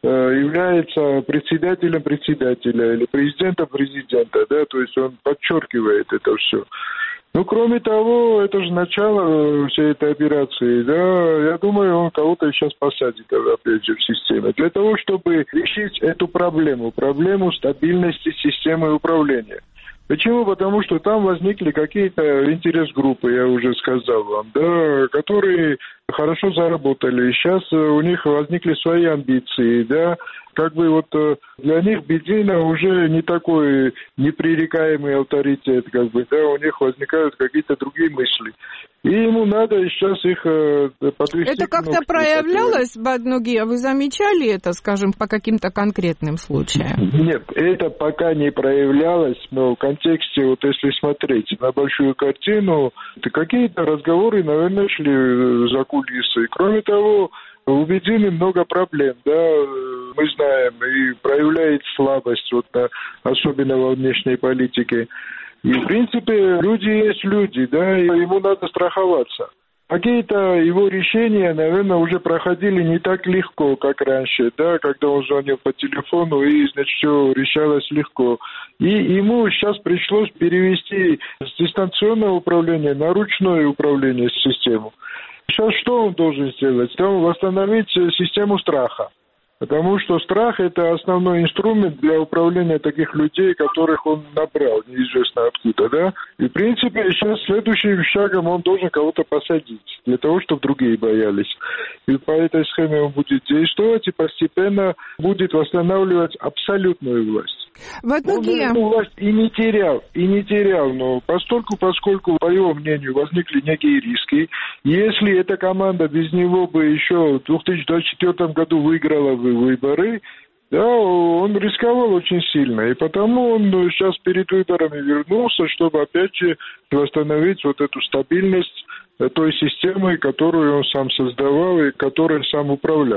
является председателем председателя или президентом президента, то есть он подчеркивает это все. Кроме того, это же начало всей этой операции, я думаю, он кого-то сейчас посадит, опять же, в системе, для того, чтобы решить эту проблему стабильности системы управления. Почему? Потому что там возникли какие-то интерес-группы, я уже сказал вам, которые хорошо заработали. Сейчас у них возникли свои амбиции, для них Бедина уже не такой непререкаемый авторитет, у них возникают какие-то другие мысли. И ему надо сейчас их подвести. Это как-то проявлялось, Батнугия? Вы замечали это, скажем, по каким-то конкретным случаям? Нет, это пока не проявлялось, но в контексте, если смотреть на большую картину, то какие-то разговоры, наверное, шли за кулисы. Кроме того, у Бедины много проблем, мы знаем, и проявляет слабость, особенно во внешней политике. И, в принципе, люди есть люди, и ему надо страховаться. Какие-то его решения, наверное, уже проходили не так легко, как раньше, когда он звонил по телефону, и, все решалось легко. И ему сейчас пришлось перевести с дистанционного управления на ручное управление систему. Сейчас что он должен сделать? Он восстановить систему страха. Потому что страх – это основной инструмент для управления таких людей, которых он набрал, неизвестно откуда, И, в принципе, сейчас следующим шагом он должен кого-то посадить, для того, чтобы другие боялись. И по этой схеме он будет действовать и постепенно будет восстанавливать абсолютную власть. Он эту власть и не терял, но поскольку, по его мнению, возникли некие риски, если эта команда без него бы еще в 2024 году выиграла выборы, он рисковал очень сильно, и потому он сейчас перед выборами вернулся, чтобы опять же восстановить эту стабильность той системы, которую он сам создавал и которой сам управлял.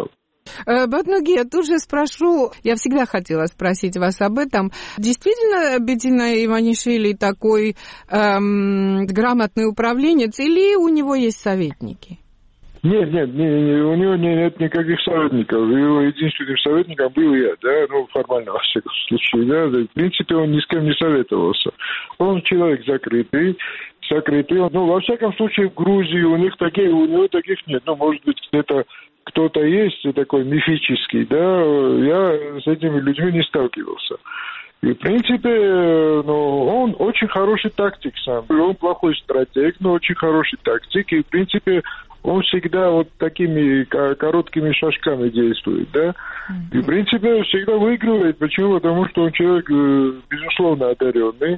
Батнуги, я тут же спрошу, я всегда хотела спросить вас об этом. Действительно, Бедина Иванишвили такой грамотный управленец или у него есть советники? Нет, у него нет никаких советников. Его единственным советником был я, да, формально, во всяком случае, да. В принципе, он ни с кем не советовался. Он человек закрытый. Во всяком случае, в Грузии у него таких нет. Может быть, где-то кто-то есть такой мифический, да, я с этими людьми не сталкивался. И, в принципе, он очень хороший тактик сам. Он плохой стратег, но очень хороший тактик. И, в принципе, он всегда вот такими короткими шажками действует, да. И, в принципе, всегда выигрывает. Почему? Потому что он человек, безусловно, одаренный.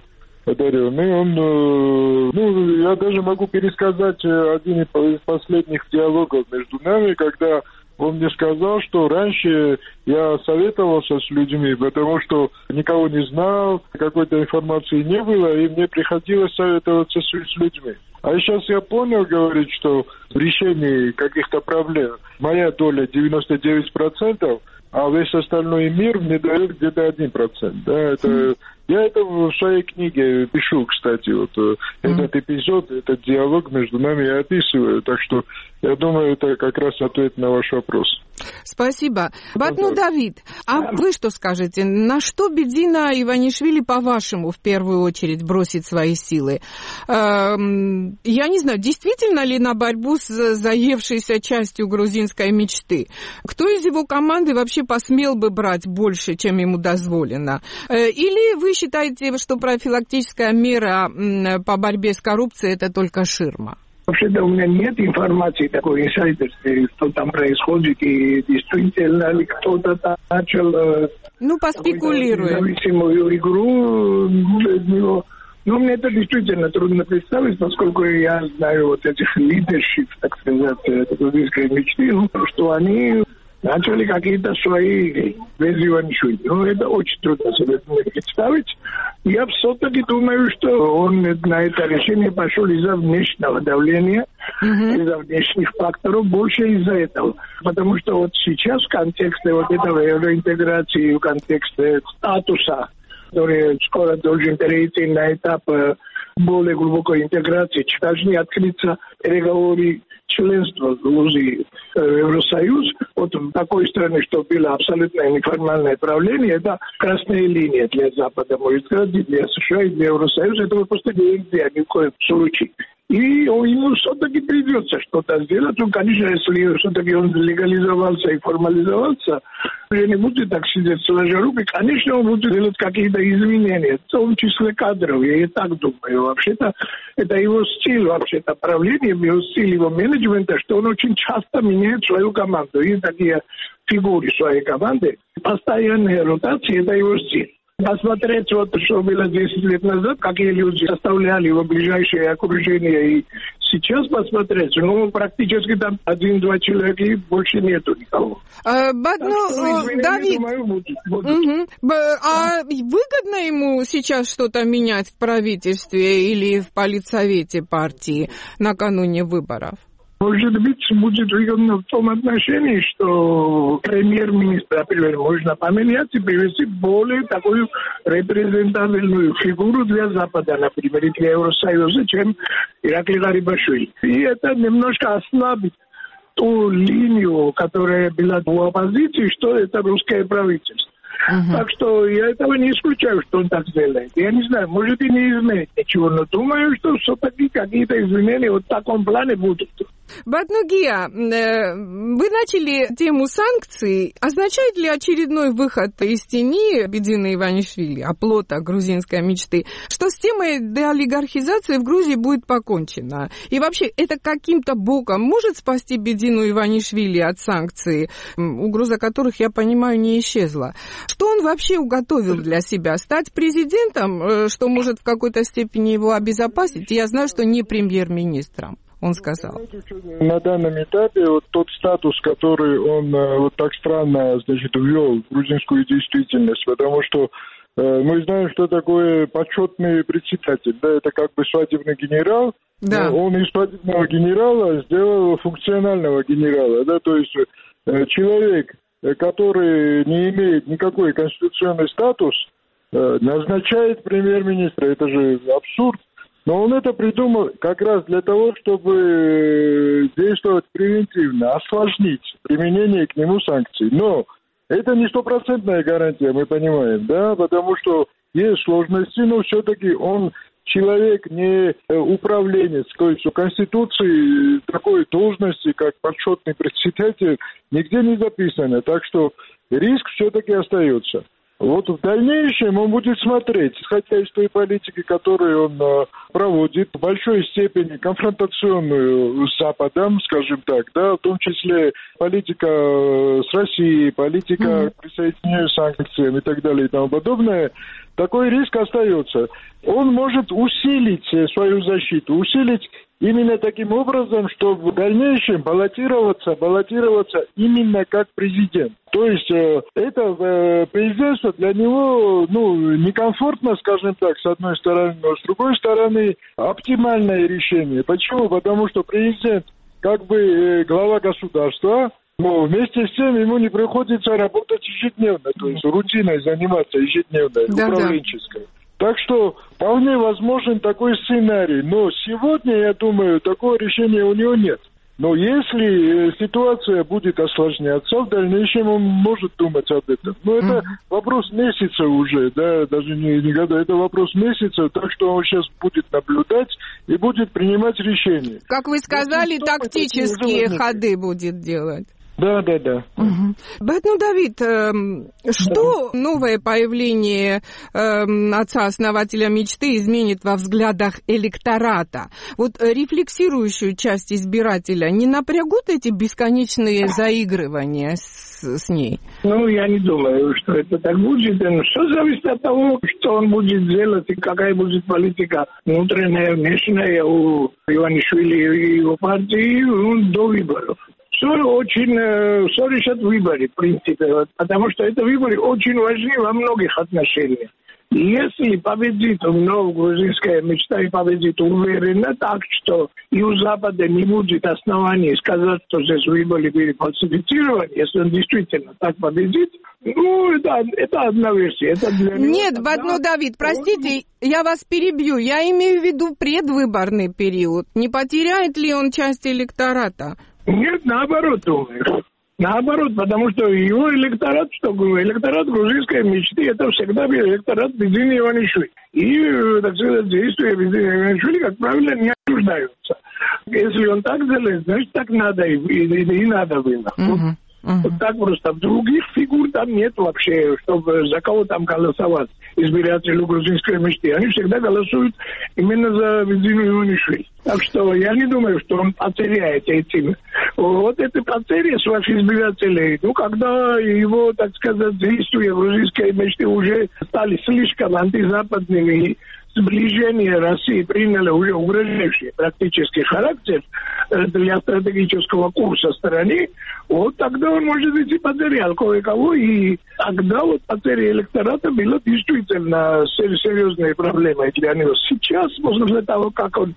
Он, я даже могу пересказать один из последних диалогов между нами, когда он мне сказал, что раньше я советовался с людьми, потому что никого не знал, какой-то информации не было, и мне приходилось советоваться с людьми. А сейчас я понял, говорит, что в решении каких-то проблем моя доля 99%, а весь остальной мир мне дает где-то 1%. Да, я это в своей книге пишу, кстати, этот эпизод, этот диалог между нами я описываю, так что я думаю, это как раз ответ на ваш вопрос. Спасибо. Батну Давид, а вы что скажете? На что Бедина Иванишвили, по-вашему, в первую очередь бросит свои силы? Я не знаю, действительно ли на борьбу с заевшейся частью грузинской мечты? Кто из его команды вообще посмел бы брать больше, чем ему дозволено? Или вы считаете, что профилактическая мера по борьбе с коррупцией – это только ширма? Вообще-то у меня нет информации такой инсайдерской, что там происходит, и действительно ли кто-то там начал поспекулируем. Зависимую игру из него. Но мне это действительно трудно представить, поскольку я знаю вот этих лидершип, так сказать, грузинской мечты, что они начали какие-то свои без Иванишвили. Это очень трудно себе представить. Я все-таки думаю, что он на это решение пошел из-за внешнего давления, из-за внешних факторов, больше из-за этого. Потому что вот сейчас в контексте вот этого евроинтеграции, в контексте статуса, который скоро должен перейти на этап более глубокой интеграции, должны открыться переговоры членства Грузии в Евросоюз, вот в такой стране, что было абсолютно неформальное правление, это красная линия для Запада, может сказать, для США и для Евросоюза, этого просто нельзя ни в коем случае. И ему все-таки придется что-то сделать. Конечно, если все-таки он легализовался и формализовался, уже не будет так сидеть сложа руки. Конечно, он будет делать какие-то изменения, в том числе кадров. Я и так думаю. Вообще-то, это его стиль, вообще-то, правления, его стиль, его менеджмента, что он очень часто меняет свою команду. Есть такие фигуры своей команды. Постоянные ротации – это его стиль. Посмотреть, что было 10 лет назад, какие люди составляли его ближайшее окружение, и сейчас посмотреть, практически там 1-2 человека, и больше нету никого. Давид, а выгодно ему сейчас что-то менять в правительстве или в политсовете партии накануне выборов? Может быть, будет выгодно в том отношении, что премьер-министра, например, можно поменять и привести более такую репрезентативную фигуру для Запада, например, и для Евросоюза, чем Ираклий Гарибашвили. И это немножко ослабит ту линию, которая была в оппозиции, что это русское правительство. Так что я этого не исключаю, что он так сделает. Я не знаю, может и не изменит ничего, но думаю, что все-таки какие-то изменения вот в таком плане будут. Батнугия, вы начали тему санкций. Означает ли очередной выход из тени Бедины Иванишвили, оплота грузинской мечты, что с темой деолигархизации в Грузии будет покончено? И вообще, это каким-то боком может спасти Бедину Иванишвили от санкций, угроза которых, я понимаю, не исчезла? Что он вообще уготовил для себя? Стать президентом, что может в какой-то степени его обезопасить? Я знаю, что не премьер-министром. Он сказал. На данном этапе вот тот статус, который он вот так странно, ввел в грузинскую действительность, потому что мы знаем, что такое почетный председатель, да, это как бы свадебный генерал, да. Он из свадебного генерала сделал функционального генерала, да, то есть человек, который не имеет никакой конституционный статус, назначает премьер-министра. Это же абсурд. Но он это придумал как раз для того, чтобы действовать превентивно, осложнить применение к нему санкций. Но это не стопроцентная гарантия, мы понимаем, да, потому что есть сложности, но все-таки он человек не управленец. То есть в Конституции такой должности, как почетный председатель, нигде не записано. Так что риск все-таки остается. Вот в дальнейшем он будет смотреть, исходя из той политики, которую он проводит, в большой степени конфронтационную с Западом, скажем так, да, в том числе политика с Россией, политика присоединения к санкциям и так далее и тому подобное, такой риск остается. Он может усилить свою защиту, усилить именно таким образом, чтобы в дальнейшем баллотироваться именно как президент. То есть это президентство для него некомфортно, скажем так, с одной стороны, но с другой стороны оптимальное решение. Почему? Потому что президент как бы глава государства, но вместе с тем ему не приходится работать ежедневно, то есть рутиной заниматься ежедневно, управленческой. Так что вполне возможен такой сценарий. Но сегодня, я думаю, такого решения у него нет. Но если ситуация будет осложняться, в дальнейшем он может думать об этом. Но это вопрос месяца уже, да, даже не года, это вопрос месяца, так что он сейчас будет наблюдать и будет принимать решения. Как вы сказали, тактические ходы будет делать. Да. Давид, что новое появление отца-основателя мечты изменит во взглядах электората? Вот рефлексирующую часть избирателя не напрягут эти бесконечные заигрывания с ней? Я не думаю, что это так будет. Все зависит от того, что он будет делать и какая будет политика внутренняя, внешняя у Иванишвили и его партии до выборов. Все решат выборы, в принципе, потому что это выборы очень важны во многих отношениях. Если победит грузинская мечта и победит уверенно, так что и у Запада не будет оснований сказать, что здесь выборы были фальсифицированы, если он действительно так победит, это одна версия. Это для него. Нет, Давид, простите, я вас перебью. Я имею в виду предвыборный период. Не потеряет ли он часть электората? Нет, наоборот, думаю. Наоборот, потому что его электорат, электорат грузинской мечты, это всегда был электорат Бедзини Иванишвили. И, так сказать, действия Бедзини Иванишвили, как правило, не обсуждаются. Если он так делает, значит, так надо и надо было. Вот так просто. Других фигур там нет вообще, чтобы за кого там голосовать избиратели грузинской мечты. Они всегда голосуют именно за Бедзину Иванишвили. Так что я не думаю, что он потеряет этим. Вот это потеря своих избирателей, когда его, так сказать, действия грузинской мечты уже стали слишком антизападными, сближение России приняло уже угрожающий практически характер для стратегического курса страны, вот тогда он, может быть, и потерял кое-кого, и тогда вот потеря электората была действительно серьезной проблемой для него. Сейчас, после того, как он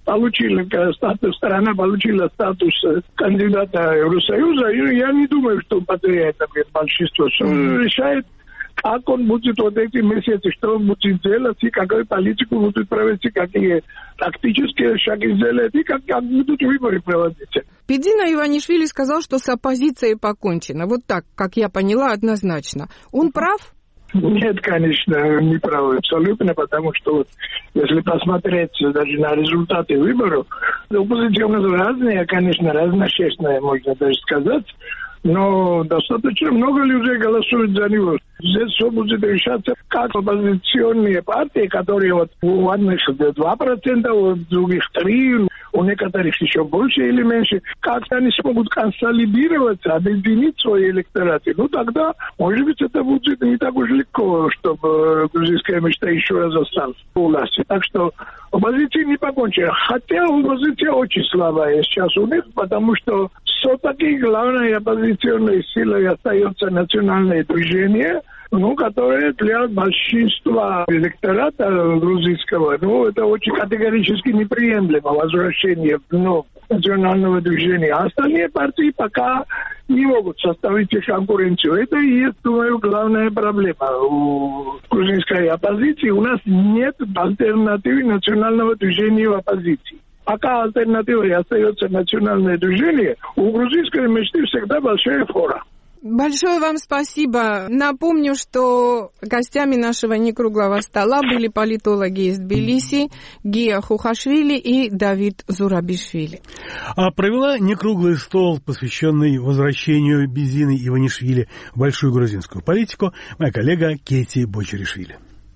страна получила статус кандидата Евросоюза, я не думаю, что он потеряет, например, большинство. Он решает, как он будет вот эти месяцы, что он будет делать, и какую политику будет провести, какие тактические шаги сделать, и как будут выборы проводиться. Бедзина Иванишвили сказал, что с оппозицией покончено. Вот так, как я поняла, однозначно. Он прав? Нет, конечно, не прав абсолютно, потому что если посмотреть даже на результаты выборов, оппозиция у нас разная, конечно, разношерстная, можно даже сказать, но достаточно много людей голосуют за него. Здесь все будет решаться, как оппозиционные партии, которые вот у одних 2%, у других 3%, у некоторых еще больше или меньше, как они смогут консолидироваться, объединить свои электораты. Тогда, может быть, это будет не так уж легко, чтобы грузинская мечта еще раз осталась у власти. Так что оппозиция не покончена. Хотя оппозиция очень слабая сейчас у них, потому что все-таки главной оппозиционной силой остается национальное движение, которое для большинства электората грузинского, это очень категорически неприемлемо возвращение национального движения. А остальные партии пока не могут составить конкуренцию. Это и есть, думаю, главная проблема у грузинской оппозиции. У нас нет альтернативы национального движения в оппозиции. Пока альтернативой остается национальное движение, у грузинской мечты всегда большая фора. Большое вам спасибо. Напомню, что гостями нашего некруглого стола были политологи из Тбилиси Гия Хухашвили и Давид Зурабишвили. А провела некруглый стол, посвященный возвращению Бизины Иванишвили в большую грузинскую политику, моя коллега Кети Бочаришвили.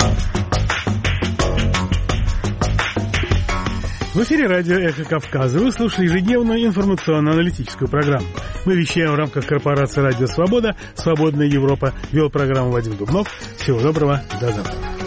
В эфире радио «Эхо Кавказа». Вы слушали ежедневную информационно-аналитическую программу. Мы вещаем в рамках корпорации «Радио Свобода», «Свободная Европа». Вел программу Вадим Дубнов. Всего доброго. До завтра.